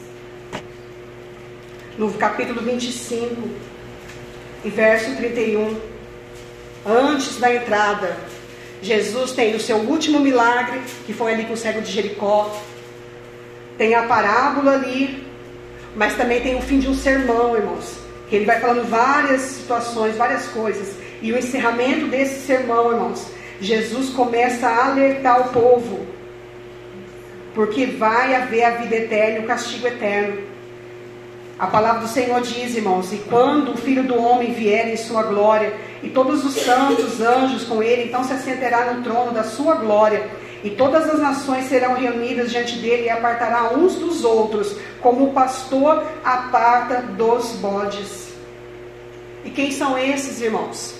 No capítulo vinte e cinco, e verso trinta e um. Antes da entrada, Jesus tem o seu último milagre, que foi ali com o cego de Jericó. Tem a parábola ali, mas também tem o fim de um sermão, irmãos. Que ele vai falando várias situações, várias coisas. E o encerramento desse sermão, irmãos, Jesus começa a alertar o povo. Porque vai haver a vida eterna e o castigo eterno. A palavra do Senhor diz, irmãos, e quando o Filho do Homem vier em sua glória, e todos os santos anjos com ele, então se assentará no trono da sua glória, e todas as nações serão reunidas diante dele, e apartará uns dos outros, como o pastor aparta dos bodes. E quem são esses, irmãos?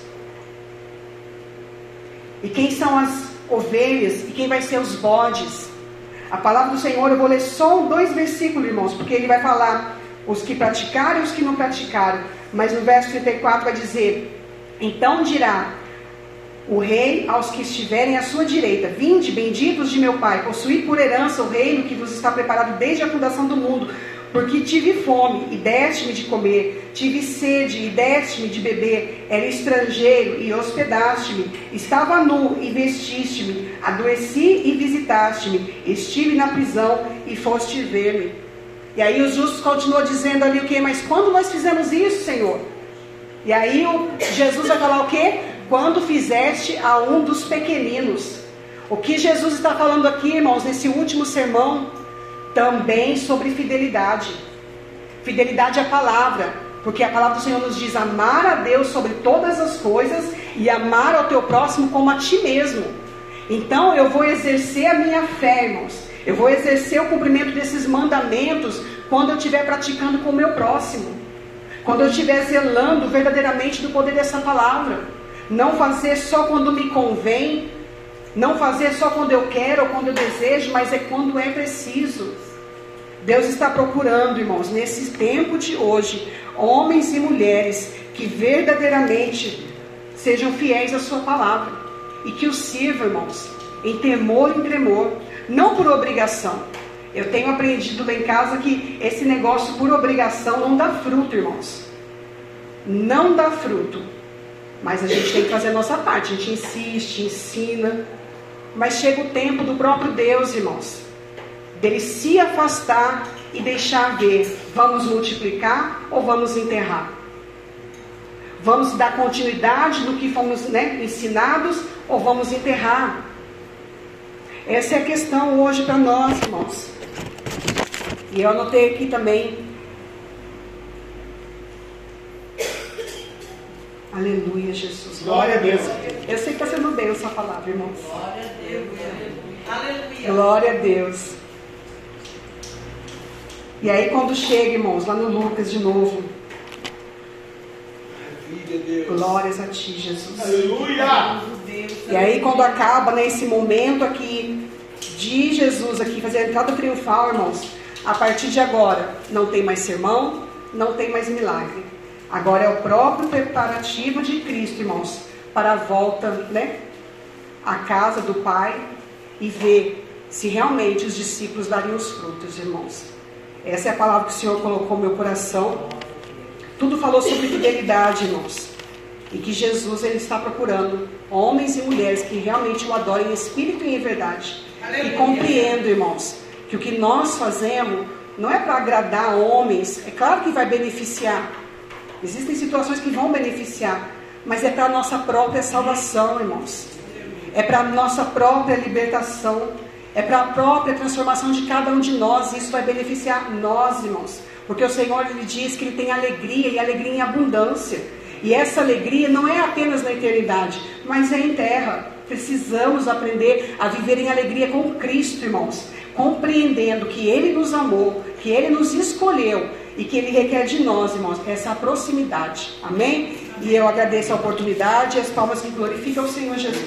E quem são as ovelhas? E quem vai ser os bodes? A palavra do Senhor, eu vou ler só dois versículos, irmãos, porque ele vai falar os que praticaram e os que não praticaram. Mas no verso trinta e quatro vai dizer: então dirá o rei aos que estiverem à sua direita: vinde, benditos de meu Pai, possuí por herança o reino que vos está preparado desde a fundação do mundo. Porque tive fome e deste-me de comer, tive sede e deste-me de beber, era estrangeiro e hospedaste-me, estava nu e vestiste-me, adoeci e visitaste-me, estive na prisão e foste ver-me. E aí os justos continuam dizendo ali o que? Mas quando nós fizemos isso, Senhor? E aí o, Jesus vai falar o que? Quando fizeste a um dos pequeninos. O que Jesus está falando aqui, irmãos, nesse último sermão, também sobre fidelidade. Fidelidade à palavra, porque a palavra do Senhor nos diz amar a Deus sobre todas as coisas e amar ao teu próximo como a ti mesmo. Então eu vou exercer a minha fé, irmãos. Eu vou exercer o cumprimento desses mandamentos quando eu estiver praticando com o meu próximo. Quando eu estiver zelando verdadeiramente do poder dessa palavra. Não fazer só quando me convém. Não fazer só quando eu quero ou quando eu desejo, mas é quando é preciso. Deus está procurando, irmãos, nesse tempo de hoje, homens e mulheres que verdadeiramente sejam fiéis à sua palavra. E que o sirvam, irmãos, em temor e em tremor. Não por obrigação. Eu tenho aprendido lá em casa que esse negócio por obrigação não dá fruto, irmãos. Não dá fruto. Mas a gente tem que fazer a nossa parte. A gente insiste, ensina. Mas chega o tempo do próprio Deus, irmãos, dele se afastar e deixar ver. Vamos multiplicar ou vamos enterrar? Vamos dar continuidade no que fomos, né, ensinados ou vamos enterrar? Essa é a questão hoje para nós, irmãos. E eu anotei aqui também. Aleluia, Jesus. Glória a Deus. Eu sei que está sendo bem essa palavra, irmãos. Glória a Deus. Aleluia. Glória a Deus. E aí quando chega, irmãos, lá no Lucas de novo. Glórias a ti, Jesus. Aleluia! E aí quando acaba, né, esse momento aqui de Jesus aqui, fazer a entrada triunfal, irmãos, a partir de agora, não tem mais sermão, não tem mais milagre. Agora é o próprio preparativo de Cristo, irmãos, para a volta, né, à casa do Pai e ver se realmente os discípulos dariam os frutos, irmãos. Essa é a palavra que o Senhor colocou no meu coração. Tudo falou sobre fidelidade, irmãos. E que Jesus, Ele está procurando homens e mulheres que realmente o adorem em espírito e em verdade. Aleluia. E compreendo, irmãos, que o que nós fazemos não é para agradar homens. É claro que vai beneficiar. Existem situações que vão beneficiar. Mas é para a nossa própria salvação, irmãos. É para a nossa própria libertação. É para a própria transformação de cada um de nós. E isso vai beneficiar nós, irmãos. Porque o Senhor, Ele diz que Ele tem alegria, e alegria em abundância. E essa alegria não é apenas na eternidade, mas é em terra. Precisamos aprender a viver em alegria com Cristo, irmãos. Compreendendo que Ele nos amou, que Ele nos escolheu e que Ele requer de nós, irmãos, essa proximidade. Amém? E eu agradeço a oportunidade e as palmas que glorificam o Senhor Jesus.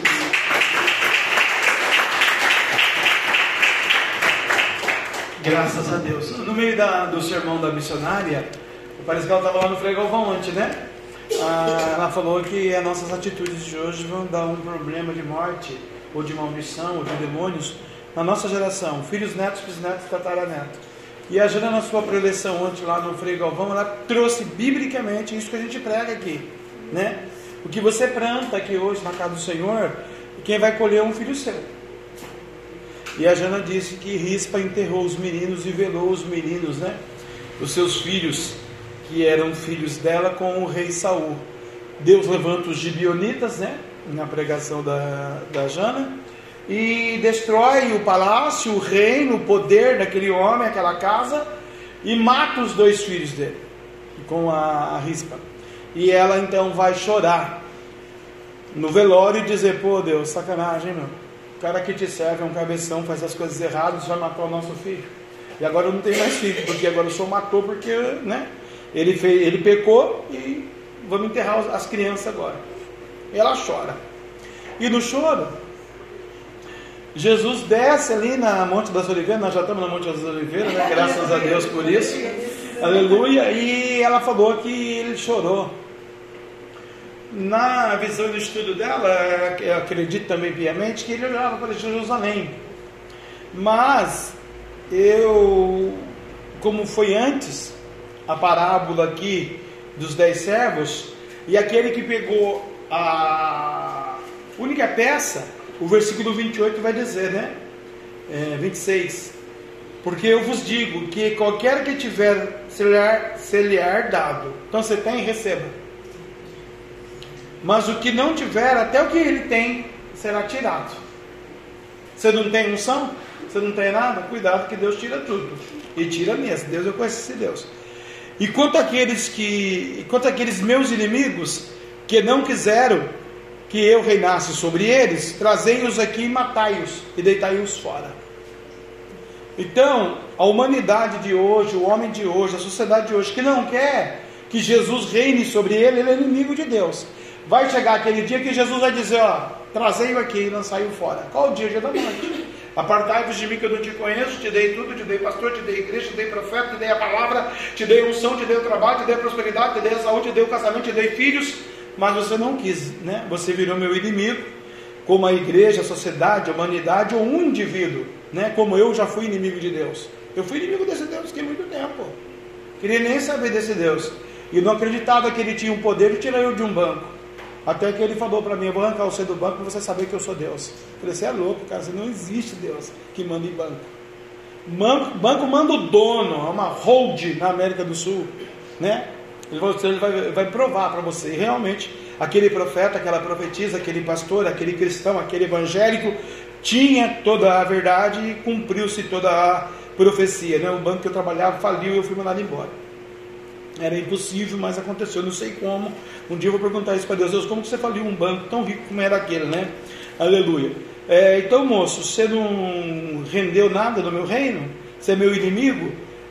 Graças a Deus. No meio da, do sermão da missionária, parece que ela estava lá no Frei Galvão ontem, né? Ah, ela falou que as nossas atitudes de hoje vão dar um problema de morte, ou de maldição, ou de demônios, na nossa geração, filhos, netos, bisnetos, tataranetos. E a Jana, na sua preleção ontem lá no Frei Galvão, ela trouxe biblicamente isso que a gente prega aqui, né? O que você planta aqui hoje na casa do Senhor, quem vai colher é um filho seu. E a Jana disse que Rispa enterrou os meninos e velou os meninos, né? Os seus filhos, que eram filhos dela, com o rei Saul. Deus levanta os gibeonitas, né? Na pregação da, da Jana, e destrói o palácio, o reino, o poder daquele homem, aquela casa, e mata os dois filhos dele, com a, a Rispa. E ela então vai chorar no velório e dizer: pô, Deus, sacanagem, meu. O cara que te serve é um cabeção, faz as coisas erradas, já matou o nosso filho. E agora eu não tenho mais filho, porque agora o senhor matou, porque, né? Ele, fez, ele pecou e vamos enterrar as crianças agora. E ela chora. E no choro, Jesus desce ali na Monte das Oliveiras. Nós já estamos na Monte das Oliveiras, né? Graças a Deus por isso. Aleluia. E ela falou que ele chorou. Na visão do estudo dela, eu acredito também piamente que ele olhava para Jerusalém. Mas eu, como foi antes a parábola aqui dos dez servos, e aquele que pegou a única peça, o versículo vinte e oito vai dizer, né? É, vinte e seis: porque eu vos digo que qualquer que tiver, se lhe é dado. Então você tem, receba. Mas o que não tiver, até o que ele tem, será tirado. Você não tem unção? Você não tem nada? Cuidado que Deus tira tudo. E tira mesmo. Deus, eu conheço esse Deus. E quanto àqueles que, quanto àqueles meus inimigos, que não quiseram que eu reinasse sobre eles, trazei-os aqui e matai-os, e deitai-os fora. Então, a humanidade de hoje, o homem de hoje, a sociedade de hoje, que não quer que Jesus reine sobre ele, ele é inimigo de Deus. Vai chegar aquele dia que Jesus vai dizer: ó, trazei-o aqui e lançai-o fora. Qual o dia? O dia da morte. Apartai-vos de mim que eu não te conheço, te dei tudo, te dei pastor, te dei igreja, te dei profeta, te dei a palavra, te dei unção, te dei o trabalho, te dei a prosperidade, te dei a saúde, te dei o casamento, te dei filhos, mas você não quis, né? Você virou meu inimigo, como a igreja, a sociedade, a humanidade, ou um indivíduo, né? Como eu já fui inimigo de Deus. Eu fui inimigo desse Deus que há muito tempo. Queria nem saber desse Deus. E não acreditava que ele tinha um poder de tirar eu de um banco. Até que ele falou para mim: eu vou arrancar você do banco para você saber que eu sou Deus. Eu falei: você é louco, cara, você não existe Deus que manda em banco. Banco, banco manda o dono, é uma hold na América do Sul, né? Ele vai, ele vai, vai provar para você. E realmente, aquele profeta, aquela profetisa, aquele pastor, aquele cristão, aquele evangélico, tinha toda a verdade e cumpriu-se toda a profecia, né? O banco que eu trabalhava faliu e eu fui mandado embora. Era impossível, mas aconteceu, eu não sei como. Um dia eu vou perguntar isso para Deus: Deus, como que você faliu um banco tão rico como era aquele, né? Aleluia. É, então, moço, você não rendeu nada no meu reino? Você é meu inimigo?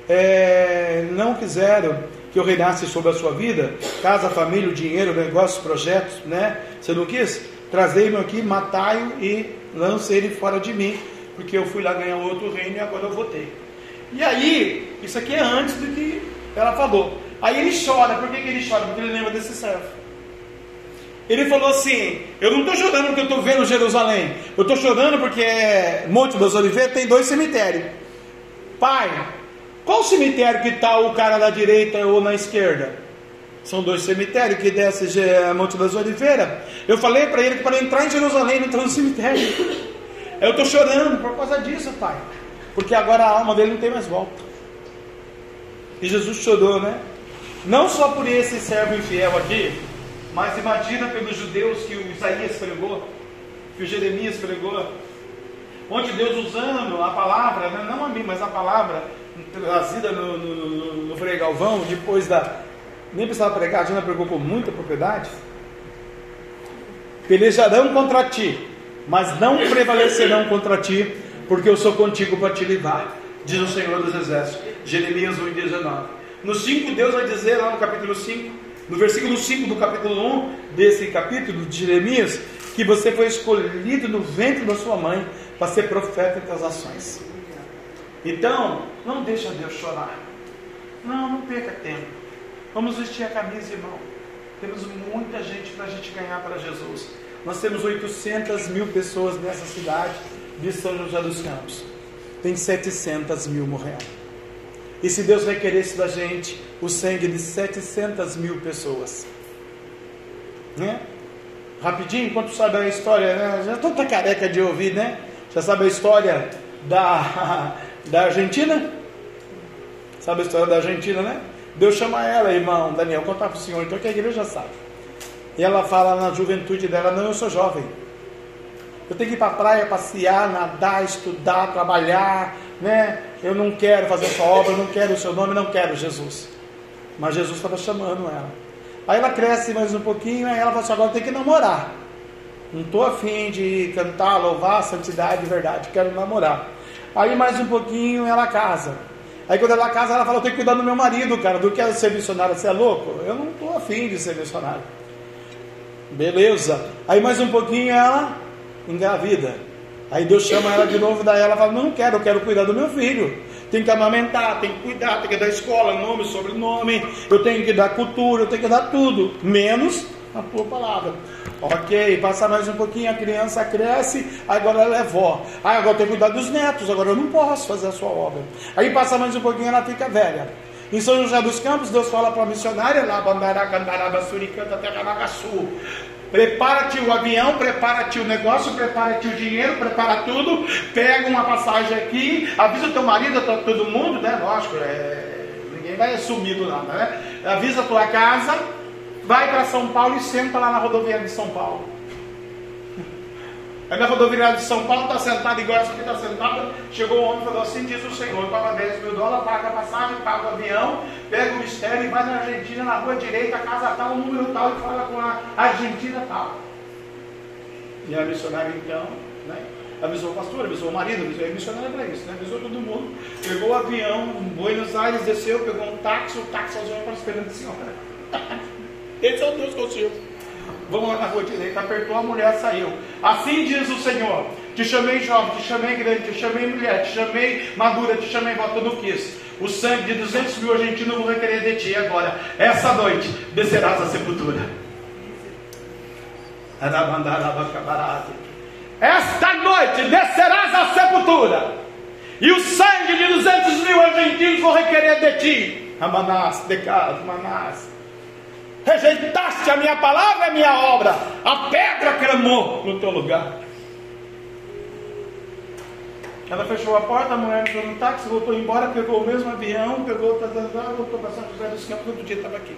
é, não quiseram que eu reinasse sobre a sua vida, casa, família, o dinheiro, negócios, projetos, né? Você não quis? Trazei-me aqui, matai-o e lance ele fora de mim, porque eu fui lá ganhar outro reino e agora eu voltei. E aí, isso aqui é antes do que ela falou. Aí ele chora. Por que, que ele chora? Porque ele lembra desse servo. Ele falou assim: eu não estou chorando porque eu estou vendo Jerusalém, eu estou chorando porque Monte das Oliveiras tem dois cemitérios. Pai, qual cemitério que está o cara da direita ou na esquerda? São dois cemitérios que desce Monte das Oliveiras. Eu falei para ele que para entrar em Jerusalém não entrou no cemitério. Eu estou chorando por causa disso, pai, porque agora a alma dele não tem mais volta. E Jesus chorou, né? Não só por esse servo infiel aqui, mas imagina pelos judeus que o Isaías pregou, que o Jeremias pregou, onde Deus usando a palavra, não a mim, mas a palavra trazida no, no, no, no Frei Galvão, depois da... nem precisava pregar, já pregou com muita propriedade. Pelejarão contra ti, mas não prevalecerão contra ti, porque eu sou contigo para te livrar, diz o Senhor dos Exércitos. Jeremias um, dezenove. No cinco, Deus vai dizer lá no capítulo cinco, no versículo cinco do capítulo um desse capítulo de Jeremias, que você foi escolhido no ventre da sua mãe para ser profeta entre as nações. Então, não deixa Deus chorar. Não, não perca tempo. Vamos vestir a camisa, irmão. Temos muita gente para a gente ganhar para Jesus. Nós temos oitocentas mil pessoas nessa cidade de São José dos Campos. Tem setecentas mil morrendo. E se Deus requeresse da gente o sangue de setecentas mil pessoas, né? Rapidinho, enquanto sabe a história, né? Já estou tá careca de ouvir, né? Já sabe a história da, da Argentina? Sabe a história da Argentina, né? Deus chama ela, irmão Daniel, contar para o senhor, então que a igreja sabe. E ela fala na juventude dela: não, eu sou jovem, eu tenho que ir para a praia, passear, nadar, estudar, trabalhar, né? Eu não quero fazer sua obra, eu não quero o seu nome, não quero Jesus. Mas Jesus estava chamando ela. Aí ela cresce mais um pouquinho, aí ela fala assim: agora tem que namorar. Não estou afim de cantar, louvar, santidade, verdade, quero namorar. Aí mais um pouquinho ela casa. Aí quando ela casa, ela fala: eu tenho que cuidar do meu marido, cara, não quero ser missionária. Você é louco? Eu não estou afim de ser missionária. Beleza. Aí mais um pouquinho ela engravida. Aí Deus chama ela de novo, daí ela fala: não quero, eu quero cuidar do meu filho. Tem que amamentar, tem que cuidar, tem que dar escola, nome, sobrenome, eu tenho que dar cultura, eu tenho que dar tudo, menos a tua palavra. Ok, passa mais um pouquinho, a criança cresce, agora ela é vó. Aí agora eu tenho que cuidar dos netos, agora eu não posso fazer a sua obra. Aí passa mais um pouquinho, ela fica velha. Em São José dos Campos, Deus fala para a missionária lá: Bandará, Candaraba, Suricanta, Terranagaçu. Prepara-te o avião, prepara-te o negócio, prepara-te o dinheiro, prepara tudo, pega uma passagem aqui, avisa o teu marido, todo mundo, né? Lógico, é, ninguém vai sumir do nada, né? Avisa a tua casa, vai para São Paulo e senta lá na rodoviária de São Paulo. Aí na rodoviária de São Paulo, está sentado igual essa aqui está sentada, chegou o homem e falou assim: diz o Senhor, paga dez mil dólares, paga a passagem, paga o avião, pega o mistério e vai na Argentina, na rua direita, casa tal, número tal, e fala com a Argentina tal. E a missionária então, né, avisou o pastor, avisou o marido, avisou a missionária para isso, né, avisou todo mundo, pegou o avião, Buenos Aires, desceu, pegou um táxi, o táxi ao senhor para esperando a senhora. Esse é o Deus que eu sirvo. Vamos lá na rua direita, apertou, a mulher saiu. Assim diz o Senhor: te chamei jovem, te chamei grande, te chamei mulher, te chamei madura, te chamei vó, tudo quis. O sangue de duzentos mil argentinos eu vou requerer de ti agora. Essa noite descerás à sepultura. Esta noite descerás à sepultura, e o sangue de duzentos mil argentinos vou requerer de ti. Amanás, decado, manás. Rejeitaste a minha palavra e a minha obra, a pedra clamou no teu lugar. Ela fechou a porta, a mulher entrou no táxi, voltou embora, pegou o mesmo avião, pegou, tá, tá, tá, voltou para São José dos Campos, outro dia estava aqui.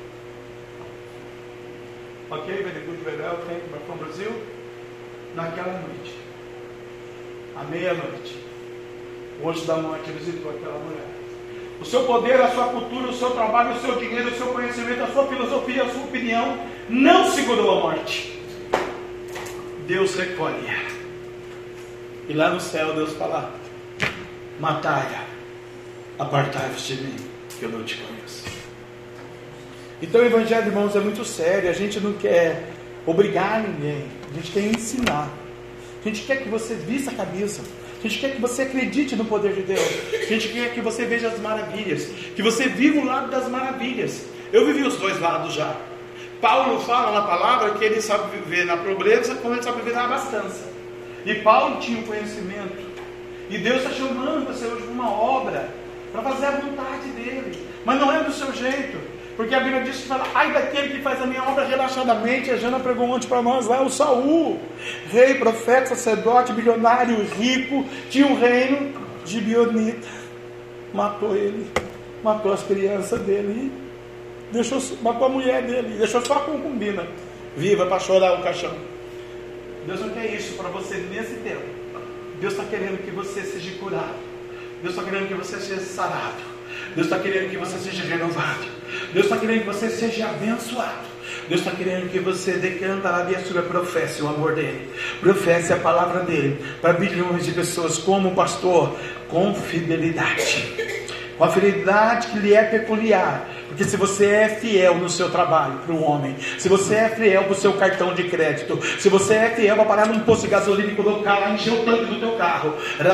Ok, very good, very well, thank you, from Brasil. Naquela noite, à meia-noite, o anjo da morte visitou aquela mulher. O seu poder, a sua cultura, o seu trabalho, o seu dinheiro, o seu conhecimento, a sua filosofia, a sua opinião não segurou a morte. Deus recolhe. E lá no céu Deus fala: matai-a, apartai-vos de mim, que eu não te conheço. Então o Evangelho, irmãos, é muito sério. A gente não quer obrigar ninguém, a gente quer ensinar. A gente quer que você vista a camisa. A gente quer que você acredite no poder de Deus. A gente quer que você veja as maravilhas, que você viva o lado das maravilhas. Eu vivi os dois lados já. Paulo fala na palavra que ele sabe viver na pobreza como ele sabe viver na abastança. E Paulo tinha o conhecimento. E Deus está chamando você hoje para uma obra, para fazer a vontade dele. Mas não é do seu jeito. Porque a Bíblia diz que fala, ai daquele que faz a minha obra relaxadamente. A Jana pregou um monte para nós lá, o Saul, rei, profeta, sacerdote, bilionário, rico, tinha um reino de Bionita. Matou ele, matou as crianças dele, deixou, matou a mulher dele, deixou só a concubina viva para chorar o caixão. Deus não quer isso para você nesse tempo. Deus está querendo que você seja curado. Deus está querendo que você seja sarado. Deus está querendo que você seja renovado. Deus está querendo que você seja abençoado. Deus está querendo que você decanta a Bíblia sobre a professe, o amor dele. Professe a palavra dele para bilhões de pessoas, como pastor, com fidelidade. Com a fidelidade que lhe é peculiar. Porque se você é fiel no seu trabalho para um homem, se você é fiel para o seu cartão de crédito, se você é fiel para parar num posto de gasolina e colocar lá, encher o tanque do teu carro,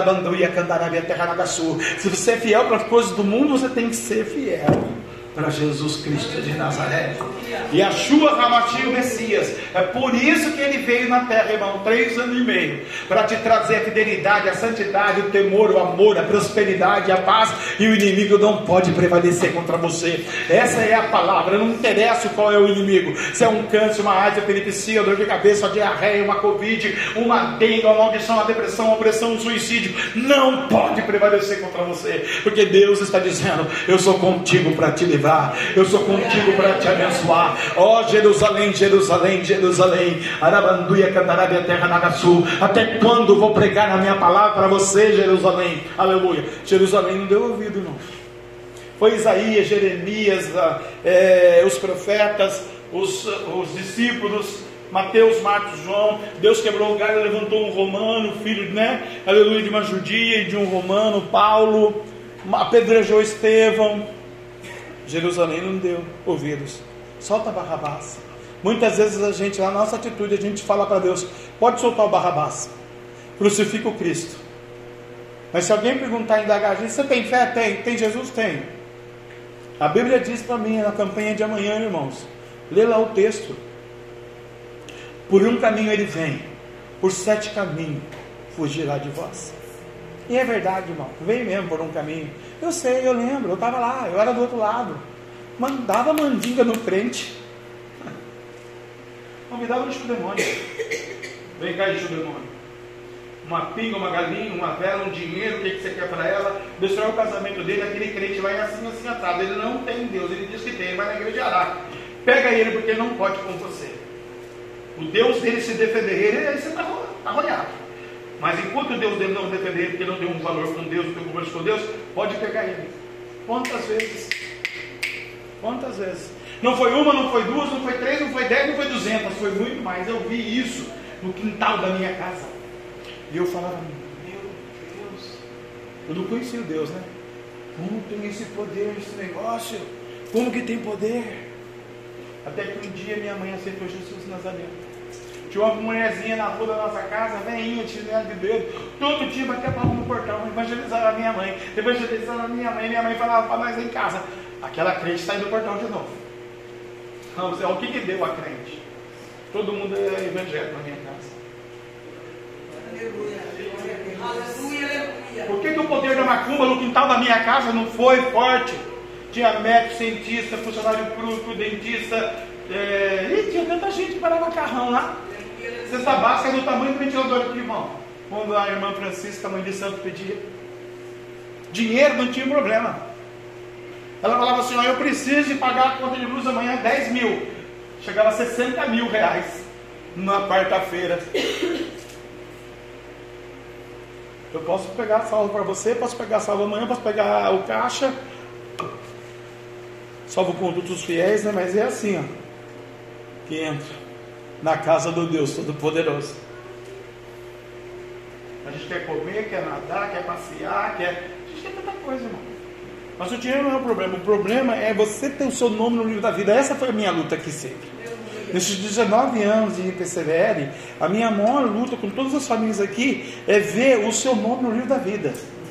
se você é fiel para as coisas do mundo, você tem que ser fiel para Jesus Cristo de Nazaré. E Yeshua Hamashia, o Messias. É por isso que ele veio na terra, irmão, três anos e meio, para te trazer a fidelidade, a santidade, o temor, o amor, a prosperidade, a paz, e o inimigo não pode prevalecer contra você. Essa é a palavra. Não interessa qual é o inimigo, se é um câncer, uma AIDS, uma epilepsia, dor de cabeça, uma diarreia, uma covid, uma dengue, uma maldição, uma depressão, uma opressão, um suicídio, não pode prevalecer contra você, porque Deus está dizendo, eu sou contigo para te livrar. Eu sou contigo para te abençoar. Ó oh, Jerusalém, Jerusalém, Jerusalém, Arabanduia, Cantarabia, Terra Nagaçu. Até quando vou pregar a minha palavra para você, Jerusalém? Aleluia. Jerusalém não deu ouvido, não. Foi Isaías, Jeremias, é, os profetas, os, os discípulos, Mateus, Marcos, João. Deus quebrou o galho, levantou um romano, filho, né? Aleluia, de uma judia e de um romano, Paulo. Apedrejou Estevão. Jerusalém não deu ouvidos. Solta Barrabás. Muitas vezes a gente, na nossa atitude, a gente fala para Deus, pode soltar o Barrabás, crucifica o Cristo. Mas se alguém perguntar, indagar a gente, você tem fé? Tem. Tem Jesus? Tem. A Bíblia diz para mim, na campanha de amanhã, irmãos, lê lá o texto. Por um caminho ele vem, por sete caminhos fugirá de vós. E é verdade, irmão, veio mesmo por um caminho. Eu sei, eu lembro, eu estava lá, eu era do outro lado. Mandava mandinga no crente. Convidava no demônio. Vem cá, o demônio. Uma pinga, uma galinha, uma vela, um dinheiro, o que, que você quer para ela? Destrói o casamento dele, aquele crente vai assim, assim, atado. Ele não tem Deus, ele diz que tem, ele vai na igreja de Araque. Pega ele porque ele não pode com você. O Deus dele se defender ele, aí você está arranhado. Mas enquanto o Deus dele não defender ele, porque não tem um valor com Deus, não tem um compromisso com Deus, pode pegar ele. Quantas vezes? Quantas vezes? Não foi uma, não foi duas, não foi três, não foi dez, não foi duzentas, foi muito mais. Eu vi isso no quintal da minha casa. E eu falava, meu Deus, eu não conhecia o Deus, né? Como tem esse poder, esse negócio? Como que tem poder? Até que um dia minha mãe aceitou Jesus Nazareno. Tinha uma mulherzinha na rua da nossa casa, veinha, chinelo de dedo, todo dia batia palma no portão, evangelizava a minha mãe, evangelizava a minha mãe, minha mãe falava para nós em casa, aquela crente sai do portão de novo. Não, o que que deu a crente? Todo mundo é evangélico na minha casa. Aleluia, aleluia, aleluia. Por que que o poder da macumba no quintal da minha casa não foi forte? Tinha médico, cientista, funcionário público, dentista, é... e tinha tanta gente que parava carrão lá. Cesta básica do tamanho do ventilador aqui, irmão. Quando a irmã Francisca, mãe de santo, pedia dinheiro, não tinha problema. Ela falava assim, ó, eu preciso de pagar a conta de luz amanhã dez mil. Chegava a sessenta mil reais na quarta-feira. Eu posso pegar a salva para você, posso pegar a salva amanhã, posso pegar o caixa, salvo o conduto dos fiéis, né? Mas é assim, ó, que entra na casa do Deus Todo-Poderoso. A gente quer comer, quer nadar, quer passear, quer... A gente quer tanta coisa, irmão. Mas o dinheiro não é o problema. O problema é você ter o seu nome no livro da vida. Essa foi a minha luta aqui sempre. Nesses dezenove anos de I P C V L, a minha maior luta com todas as famílias aqui é ver o seu nome no livro da vida.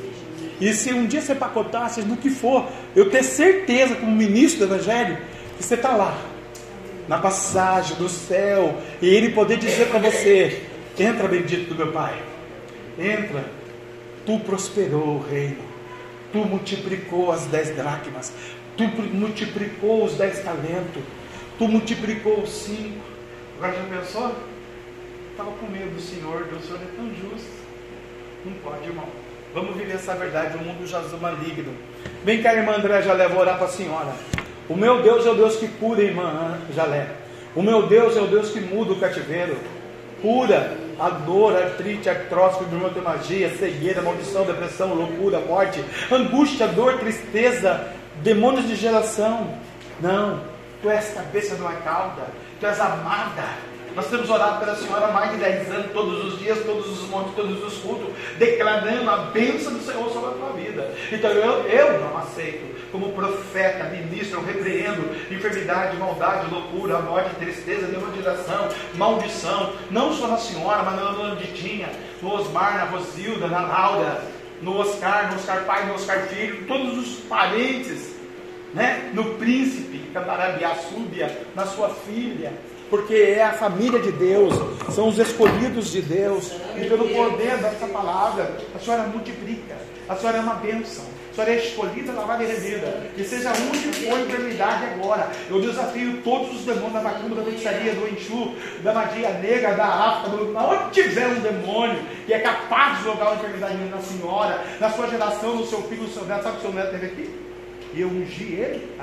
E se um dia você pacotasse no que for, eu ter certeza, como ministro do Evangelho, que você está lá, na passagem do céu, e Ele poder dizer para você: entra, bendito do meu Pai, entra, tu prosperou o reino, tu multiplicou as dez dracmas, tu multiplicou os dez talentos, tu multiplicou os cinco. Agora já pensou? Estava com medo do Senhor, Deus, o Senhor é tão justo. Não pode, irmão. Vamos viver essa verdade, o mundo jaz do maligno. Vem cá, irmã André Jalé, vou orar para a senhora. O meu Deus é o Deus que cura, irmã Jalé. O meu Deus é o Deus que muda o cativeiro. Cura a dor, a artrite, a artrose, fibromialgia, cegueira, maldição, depressão, loucura, morte, angústia, dor, tristeza, demônios de geração. Não, tu és cabeça, não é cauda. Tu és amada. Nós temos orado pela senhora há mais de dez anos, todos os dias, todos os montes, todos os cultos, declarando a bênção do Senhor sobre a tua vida. Então eu, eu não aceito. Como profeta, ministro, eu repreendo enfermidade, maldade, loucura, morte, tristeza, demonização, maldição, não só na senhora, mas na dona Ditinha, no Osmar, na Rosilda, na Laura, no Oscar, no Oscar pai, no Oscar filho, todos os parentes, né? No príncipe, Cantarabiaçúbia, na sua filha, porque é a família de Deus, são os escolhidos de Deus, e pelo poder dessa palavra, a senhora multiplica, a senhora é uma bênção. A senhora é escolhida, lavada e remida. Que seja onde for enfermidade agora. Eu desafio todos os demônios da macumba, da feitiçaria, do enxu, da magia negra, da África, do... onde tiver um demônio que é capaz de jogar uma enfermidade na senhora, na sua geração, no seu filho, no seu neto. Sabe o que o seu neto teve aqui? E eu ungi ele.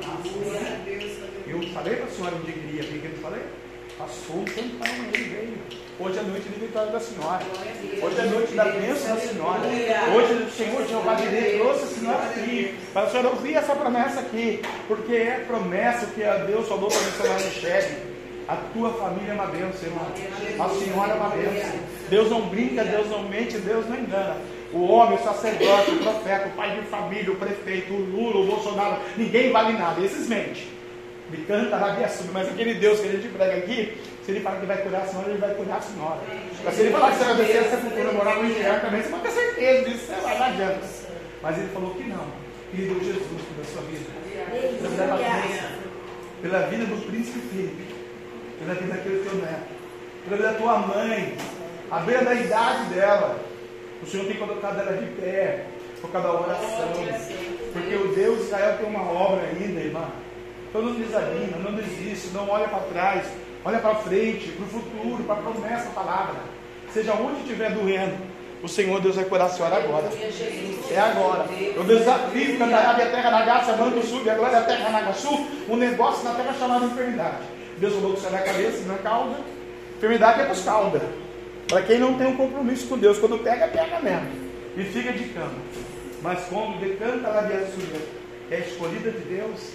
Eu falei para a senhora onde iria. O que eu falei? Passou um tampão, ele veio. Hoje é noite de vitória da senhora. Hoje é noite da bênção da senhora. Hoje o Senhor Jeová Jireh trouxe a senhora aqui, para a senhora ouvir essa promessa aqui, porque é promessa que a Deus falou para a missionária Michele. A tua família é uma bênção, irmão. A senhora é uma bênção. Deus não brinca, Deus não mente, Deus não engana. O homem, o sacerdote, o profeta, o pai de família, o prefeito, o Lula, o Bolsonaro, ninguém vale nada. Esses mentem. Me canta na minha sua, mas aquele Deus que a gente prega aqui, se ele fala que vai curar a senhora, ele vai curar a senhora. Mas se ele falar que você vai descer a sepultura, morar no inferno também, você pode ter certeza disso, sei lá, não adianta. Mas ele falou que não, que ele deu Jesus pela sua vida, pela vida, pela vida do príncipe Filipe, pela vida daquele teu neto, pela vida da tua mãe, a beira da idade dela. O Senhor tem colocado ela de pé, por causa da oração, porque o Deus de Israel tem uma obra ainda, irmã. Então não desanima, não desiste, não olha para trás, olha para frente, para o futuro, para a promessa, a palavra. Seja onde estiver doendo, o Senhor Deus vai curar a senhora agora. É agora. Eu desafio cantará a terra na Gaça, Manto Sul, e agora a terra na Gaçu, um negócio na terra chamado enfermidade. Deus falou que você vai na cabeça, não é cauda. Enfermidade é para os cauda. Para quem não tem um compromisso com Deus, quando pega, pega mesmo. E fica de cama. Mas quando decanta a Gaçu, é escolhida de Deus.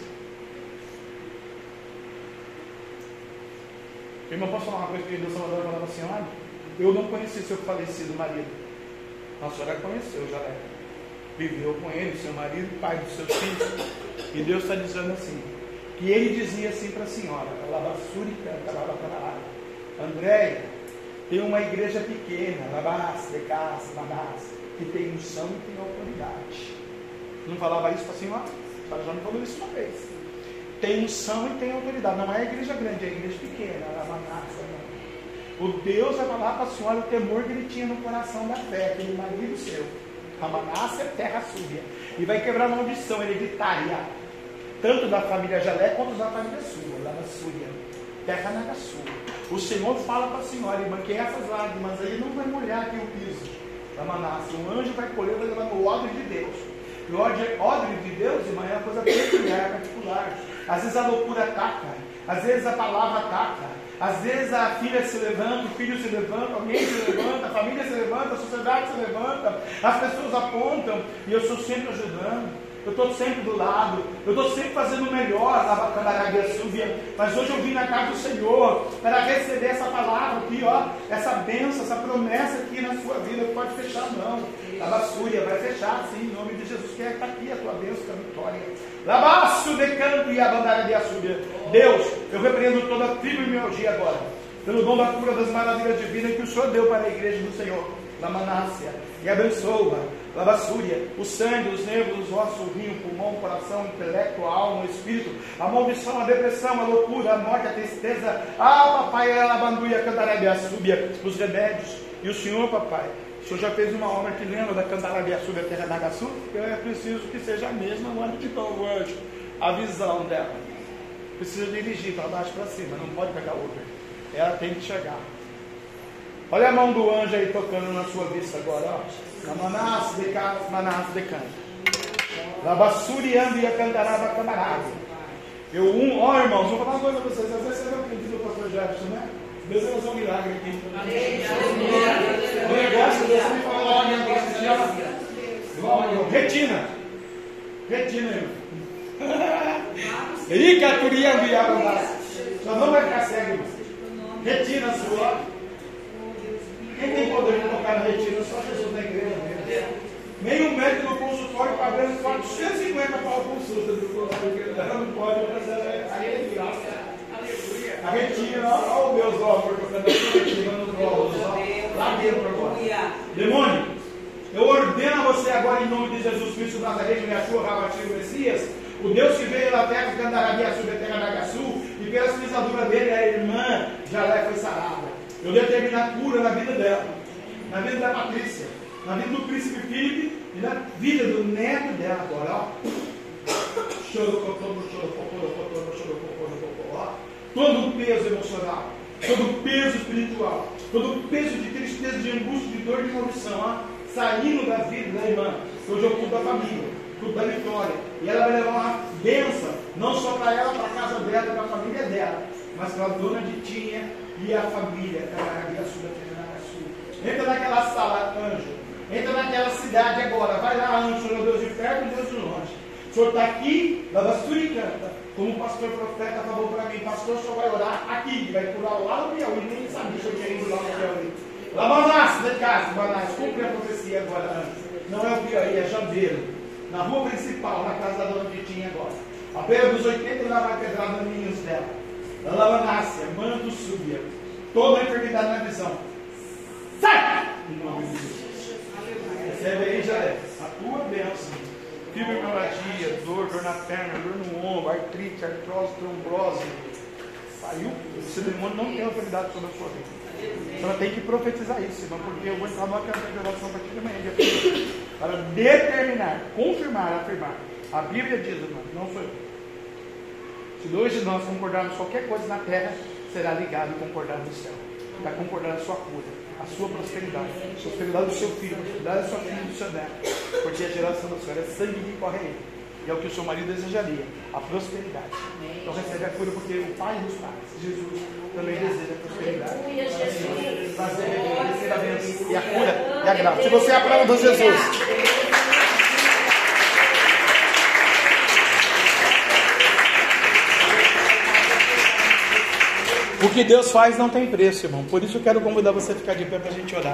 Irmão, posso falar uma coisa que Deus Salvador falava para a senhora? Eu não conheci seu falecido marido. A senhora conheceu, já é. Viveu com ele, seu marido, pai dos seus filhos. E Deus está dizendo assim, que ele dizia assim para a senhora, Andréia, tem uma igreja pequena, labás, decás, labás, que tem unção e tem autoridade. Não falava isso para a senhora? A senhora já me falou isso uma vez. Tem unção e tem autoridade. Não é a igreja grande, é a igreja pequena. O Deus vai falar para a senhora o temor que ele tinha no coração da fé, aquele marido seu. A Manasse é terra súbia. E vai quebrar a maldição hereditária, tanto da família Jalé quanto da família sua, lá na Súria. Terra na sua. O Senhor fala para a senhora, irmã, que essas lágrimas aí não vai molhar aqui o piso da Manasse. Um anjo vai colher, vai levar no odre de Deus. E o odre de Deus, irmã, é uma coisa peculiar, particular. Às vezes a loucura ataca, às vezes a palavra ataca, às vezes a filha se levanta, o filho se levanta, alguém se levanta, a família se levanta, a sociedade se levanta, as pessoas apontam, e eu estou sempre ajudando. eu estou sempre do lado, eu estou sempre fazendo o melhor, mas hoje eu vim na casa do Senhor para receber essa palavra aqui, ó, essa bênção, essa promessa aqui na sua vida. Pode fechar não, Labassúria, vai fechar sim, em nome de Jesus, que está aqui a tua bênção, a vitória. Labasso de canto e a bandara de açúcar. Deus, eu repreendo toda a fibromialgia agora, pelo dom da cura das maravilhas divinas que o Senhor deu para a igreja do Senhor. Lamanácia, e abençoa, Labassúria, o sangue, os nervos, os ossos, o rim, o pulmão, o coração, o intelecto, a alma, o espírito, a maldição, a depressão, a loucura, a morte, a tristeza, ah, papai, a labanduia, a cantarabiaçúbia, os remédios, e o Senhor, papai, o Senhor já fez uma obra que lembra da cantarabiaçúbia, terra da Agaçu, eu é preciso que seja a mesma no ano de novo hoje, a visão dela, precisa dirigir para baixo para cima, não pode pegar outra, ela tem que chegar. Olha a mão do anjo aí tocando na sua vista agora, ó. Na manas de casa, manas de canto. Labassuriando e a cantaraba camarada. Eu, um, ó irmãos, vou falar uma coisa para vocês. Às vezes vocês não acreditam no pastor Jefferson, né? Deus vai fazer um milagre aqui. O negócio que você me falou, olha, negócio se chama glória, retina. Retina, irmão. E caturiando e água. Só não vai ficar cego, irmão. Retina sua. Quem tem poder de tocar na retina? Só Jesus na igreja mesmo. Nem um médico no consultório pagando quatrocentos e cinquenta pau consulta do consultório. Ela não pode fazer a retina. A retina, olha os meus olhos, tocando a retina nos olhos. Lá dentro agora. Demônio, eu ordeno a você agora em nome de Jesus Cristo Nazareno, Yeshua, Rabatinho, Messias, o Deus que veio da terra de Candarabiaçu, da terra da Agaçu, e pelas pisaduras dele, a irmã Jalé foi sarada. Eu determino a cura na vida dela, na vida da Patrícia, na vida do príncipe Filipe e na vida do neto dela agora, ó. Todo o peso emocional, todo o peso espiritual, todo o peso de tristeza, de angústia, de dor, de maldição, ó, saindo da vida da irmã. Hoje eu cuido da família, cuido da Vitória, e ela vai levar uma bênção, não só para ela, para a casa dela, para a família dela, mas para a dona de Tinha e a família. Entra naquela sala, anjo. Entra naquela cidade agora. Vai lá, anjo, Senhor Deus de perto e Deus de longe. O Senhor está aqui, Labassúria e canta. Como o pastor profeta falou para mim, pastor, o senhor vai orar aqui, vai curar lá no Piauí. Nem sabia que eu tinha ido lá no Piauí. Labanás, de casa, Banás, cumpre a profecia agora, anjo. Não é o Piauí, é Jambeiro. Na rua principal, na casa da dona Titinha agora. A beira dos oitenta lá vai pedrar nos ninhos dela. Da Lavanácia, manto súbia. Toda a enfermidade na visão. Sai! Em nome de Jesus. Recebe aí, Jalé, a tua bênção. Fibromialgia, dor, dor na perna, dor no ombro, artrite, artrose, trombose. Saiu. Esse demônio não tem autoridade sobre a sua vida. Ela tem que profetizar isso, irmão, porque eu vou entrar numa campanha de oração a partir de amanhã. Para determinar, confirmar, afirmar. A Bíblia diz, irmão, não sou eu. Se dois de nós concordarmos qualquer coisa na terra, será ligado e concordado no céu. Vai concordar a sua cura, a sua prosperidade, a prosperidade do seu filho, a prosperidade da sua filha e do seu neto. Porque a geração do Senhor é sangue que corre aí. E é o que o seu marido desejaria, a prosperidade. Então recebe a cura porque o Pai dos pais, Jesus, também deseja a prosperidade. Prazer, receber a bênção e a cura e a graça. Se você aprova Jesus. O que Deus faz não tem preço, irmão. Por isso eu quero convidar você a ficar de pé para a gente orar.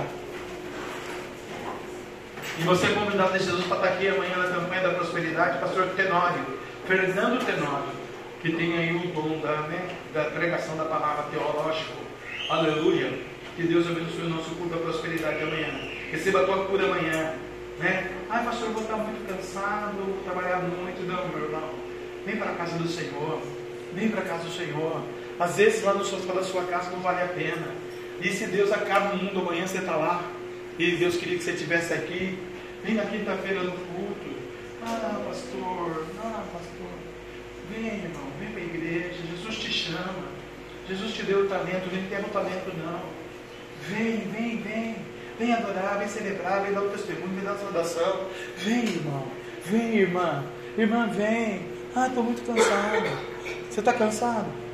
E você convidado de Jesus para estar aqui amanhã na campanha da prosperidade, pastor Tenório, Fernando Tenório, que tem aí o dom da, né, da pregação da palavra teológica. Aleluia. Que Deus abençoe o nosso culto da prosperidade amanhã. Receba a tua cura amanhã. Né? Ai, pastor, eu vou estar muito cansado, vou trabalhar muito. Não, meu irmão. Vem para a casa do Senhor. Vem para a casa do Senhor. Às vezes lá no sofá da sua casa não vale a pena. E se Deus acaba o mundo amanhã, você está lá. E Deus queria que você estivesse aqui. Vem na quinta-feira no culto. Ah, pastor. Ah, pastor. Vem, irmão. Vem para a igreja. Jesus te chama. Jesus te deu o talento. Não quer o talento, não. Vem, vem, vem. Vem adorar, vem celebrar, vem dar o testemunho, vem dar a saudação. Vem, irmão. Vem, irmã. Irmã, vem. Ah, estou muito cansado. Você está cansado?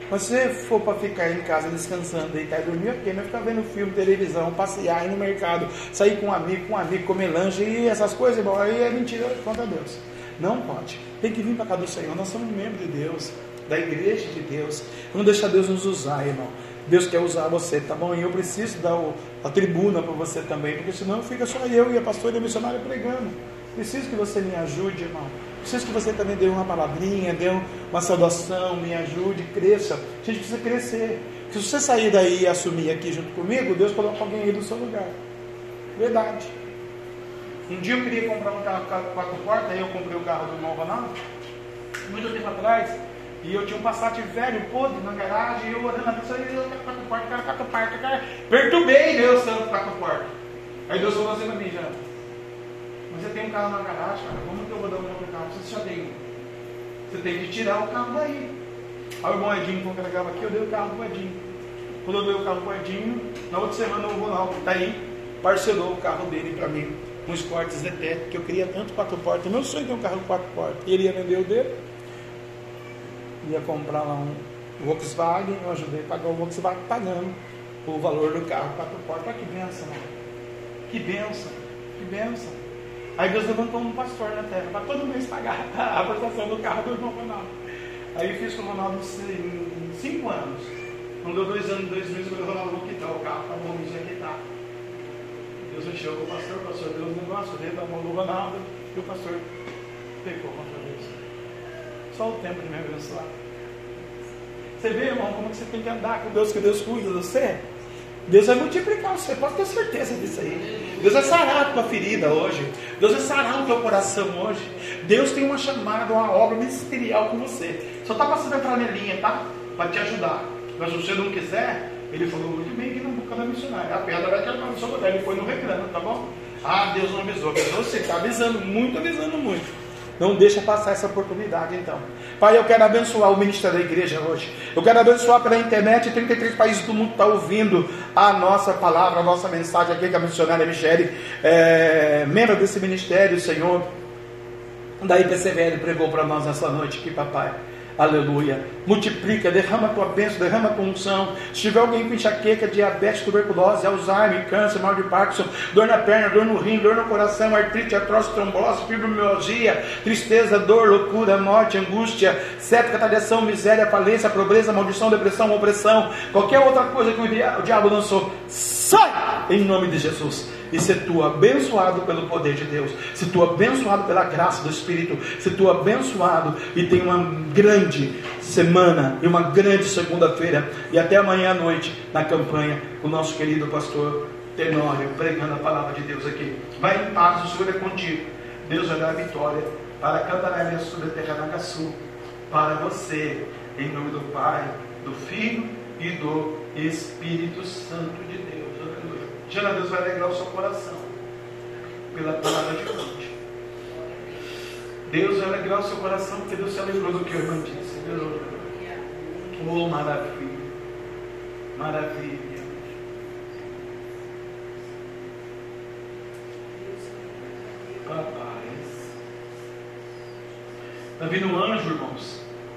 Mas se você for para ficar em casa descansando, deitar e dormir, ok, mas ficar vendo filme, televisão, passear, ir no mercado, sair com um amigo, com um amigo, comer lanche e essas coisas, irmão, aí é mentira contra Deus. Não pode. Tem que vir para cá do Senhor. Nós somos membros de Deus, da igreja de Deus. Não deixa Deus nos usar, irmão. Deus quer usar você, tá bom? E eu preciso dar o, a tribuna para você também, porque senão fica só eu e a pastora e a missionária pregando. Preciso que você me ajude, irmão. Preciso que você também dê uma palavrinha, dê uma saudação, me ajude, cresça. A gente precisa crescer. Se você sair daí e assumir aqui junto comigo, Deus coloca alguém aí no seu lugar. Verdade. Um dia eu queria comprar um carro quatro portas, aí eu comprei o carro do irmão Ronaldo, muito tempo atrás, e eu tinha um Passat velho, podre, na garagem, e eu orando a pessoa, eu quero quatro portas, quero quatro portas, quero... Perturbei Deus, santo, quatro portas. Aí Deus falou assim pra mim, já, você tem um carro na garagem, cara, como que eu vou dar um outro carro? Você já tem um. Você tem que tirar o carro daí. Aí o irmão Edinho, quando carregava aqui, eu dei o carro pro Edinho. Quando eu dei o carro pro Edinho, na outra semana o Ronaldo, que tá aí, parcelou o carro dele pra mim. Um Escort Z T, que eu queria tanto quatro portas. Meu sonho é ter um carro quatro portas. Ele ia vender o dele, ia comprar lá um Volkswagen, eu ajudei a pagar o Volkswagen pagando o valor do carro quatro portas. Olha que benção, mano. Que benção, que benção. Aí Deus levantou um pastor na terra para todo mês pagar a prestação do carro do irmão Ronaldo. Aí eu fiz com o Ronaldo em cinco anos. Não deu dois anos, dois meses, o Ronaldo vou quitar o carro, tá bom, isso vai quitar. Deus mexeu com o pastor, o pastor deu os negócios dele, da mão do Ronaldo, e o pastor pecou contra Deus. Só o tempo de me abençoar. Você vê, irmão, como que você tem que andar com Deus, que Deus cuida de você? Deus vai multiplicar você, pode ter certeza disso aí. Deus vai sarar a tua ferida hoje. Deus vai sarar o teu coração hoje. Deus tem uma chamada, uma obra ministerial com você. Só está passando a franelinha, tá? Para te ajudar. Mas se você não quiser, ele falou muito bem aqui na boca da missionária. A pedra vai quebrar no seu lugar. Ele foi no reclamo, tá bom? Ah, Deus não avisou. Avisou, você está avisando muito, avisando muito. Não deixa passar essa oportunidade, então. Pai, eu quero abençoar o ministério da igreja hoje. Eu quero abençoar pela internet. trinta e três países do mundo estão ouvindo a nossa palavra, a nossa mensagem aqui, que a missionária Michele, é, membro desse ministério, Senhor, da I P C V L, pregou para nós nessa noite aqui, papai. Aleluia. Multiplica, derrama a tua bênção, derrama a tua unção. Se tiver alguém com enxaqueca, diabetes, tuberculose, Alzheimer, câncer, mal de Parkinson, dor na perna, dor no rim, dor no coração, artrite, artrose, trombose, fibromialgia, tristeza, dor, loucura, morte, angústia, seta, cataliação, miséria, falência, pobreza, maldição, depressão, opressão, qualquer outra coisa que o diabo lançou, sai em nome de Jesus. E se tu abençoado pelo poder de Deus, se tu abençoado pela graça do Espírito, se tu abençoado e tem uma grande semana e uma grande segunda-feira e até amanhã à noite na campanha, o nosso querido pastor Tenório pregando a palavra de Deus aqui. Vai em paz, o Senhor é contigo. Deus vai dar a vitória para Cantarélia sobre a terra da Gaçu, para você, em nome do Pai, do Filho e do Espírito Santo de Deus. Já Deus vai alegrar o seu coração pela palavra de hoje. Deus vai alegrar o seu coração porque Deus se alegrou do que a irmã disse. Oh, maravilha, maravilha. Papai, está vindo um anjo, irmãos.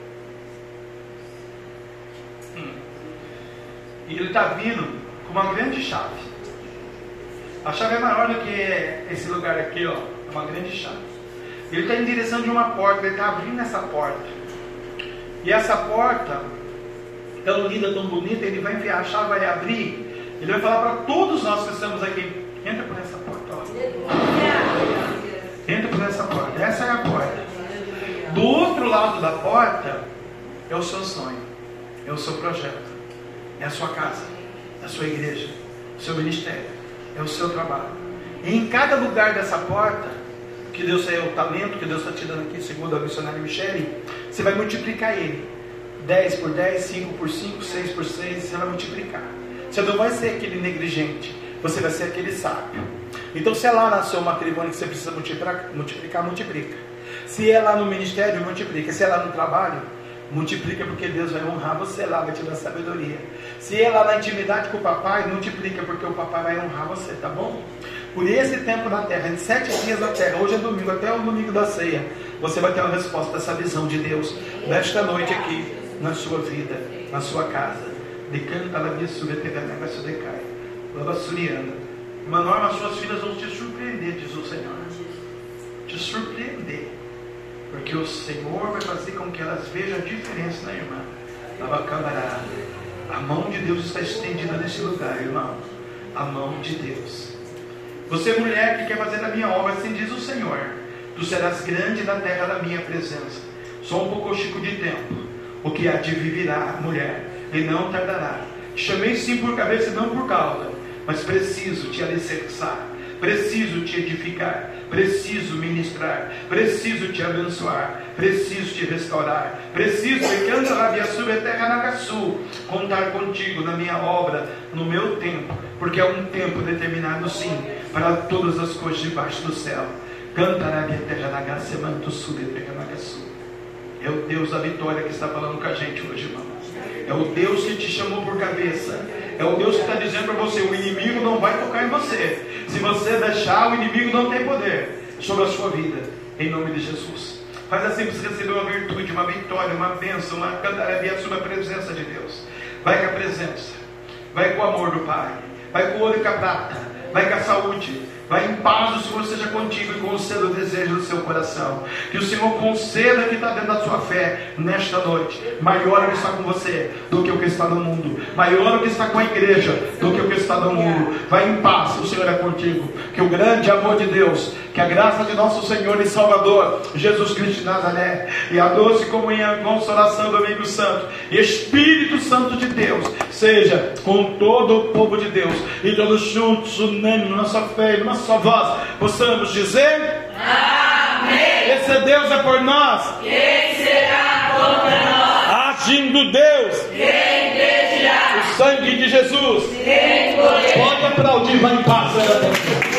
Hum. E ele está vindo com uma grande chave. A chave é maior do que esse lugar aqui, ó. É uma grande chave. Ele está em direção de uma porta. Ele está abrindo essa porta. E essa porta, tão linda, tão bonita, ele vai enfiar a chave, vai abrir. Ele vai falar para todos nós que estamos aqui: entra por essa porta, ó. Entra por essa porta. Essa é a porta. Do outro lado da porta é o seu sonho, é o seu projeto, é a sua casa, é a sua igreja, o seu ministério, é o seu trabalho. E em cada lugar dessa porta, que Deus é o talento que Deus está te dando aqui, segundo a missionária Michele, você vai multiplicar ele. dez por dez, cinco por cinco, seis por seis, você vai multiplicar. Você não vai ser aquele negligente, você vai ser aquele sábio. Então, se é lá na sua matrimônio que você precisa multiplicar, multiplicar, multiplica. Se é lá no ministério, multiplica. Se é lá no trabalho, multiplica, porque Deus vai honrar você lá, vai te dar sabedoria. Se é lá na intimidade com o papai, multiplica, porque o papai vai honrar você, tá bom? Por esse tempo na terra, em sete dias da terra, hoje é domingo, até o domingo da ceia, você vai ter uma resposta dessa visão de Deus, nesta noite aqui, na sua vida, na sua casa. Decanta la via sua eternamente se decai. Lava suriana. Uma norma, suas filhas vão te surpreender, diz o Senhor. Te surpreender. Porque o Senhor vai fazer com que elas vejam a diferença na irmã. Lava câmara. A mão de Deus está estendida nesse lugar, irmão. A mão de Deus. Você, mulher que quer fazer a minha obra, assim diz o Senhor: tu serás grande na terra da minha presença. Só um pouco chico de tempo. O que há de vir virá, mulher, e não tardará. Chamei sim por cabeça e não por cauda, mas preciso te alicerçar, preciso te edificar, preciso ministrar, preciso te abençoar, preciso te restaurar, preciso contar contigo na minha obra, no meu tempo, porque é um tempo determinado sim, para todas as coisas debaixo do céu. É o Deus da vitória que está falando com a gente hoje, irmão. É o Deus que te chamou por cabeça. É o Deus que está dizendo para você: o inimigo não vai tocar em você. Se você deixar, o inimigo não tem poder sobre a sua vida. Em nome de Jesus. Faz assim para você receber uma virtude, uma vitória, uma bênção, uma cantarabia sobre a presença de Deus. Vai com a presença. Vai com o amor do Pai. Vai com o ouro e com a prata. Vai com a saúde. Vai em paz, o Senhor seja contigo e conceda o desejo do seu coração. Que o Senhor conceda que está dentro da sua fé nesta noite. Maior é o que está com você do que o que está no mundo. Maior é o que está com a igreja do que o que está no mundo. Vai em paz, o Senhor é contigo. Que o grande amor de Deus, que a graça de nosso Senhor e Salvador Jesus Cristo de Nazaré, e a doce comunhão e consolação do Amigo Santo e Espírito Santo de Deus seja com todo o povo de Deus, e todos juntos, unânimes, nossa fé e nossa voz, possamos dizer: amém. Esse Deus é por nós, quem será contra nós? Agindo Deus, quem impedirá? O sangue de Jesus, quem poderá? Pode aplaudir, vai em paz.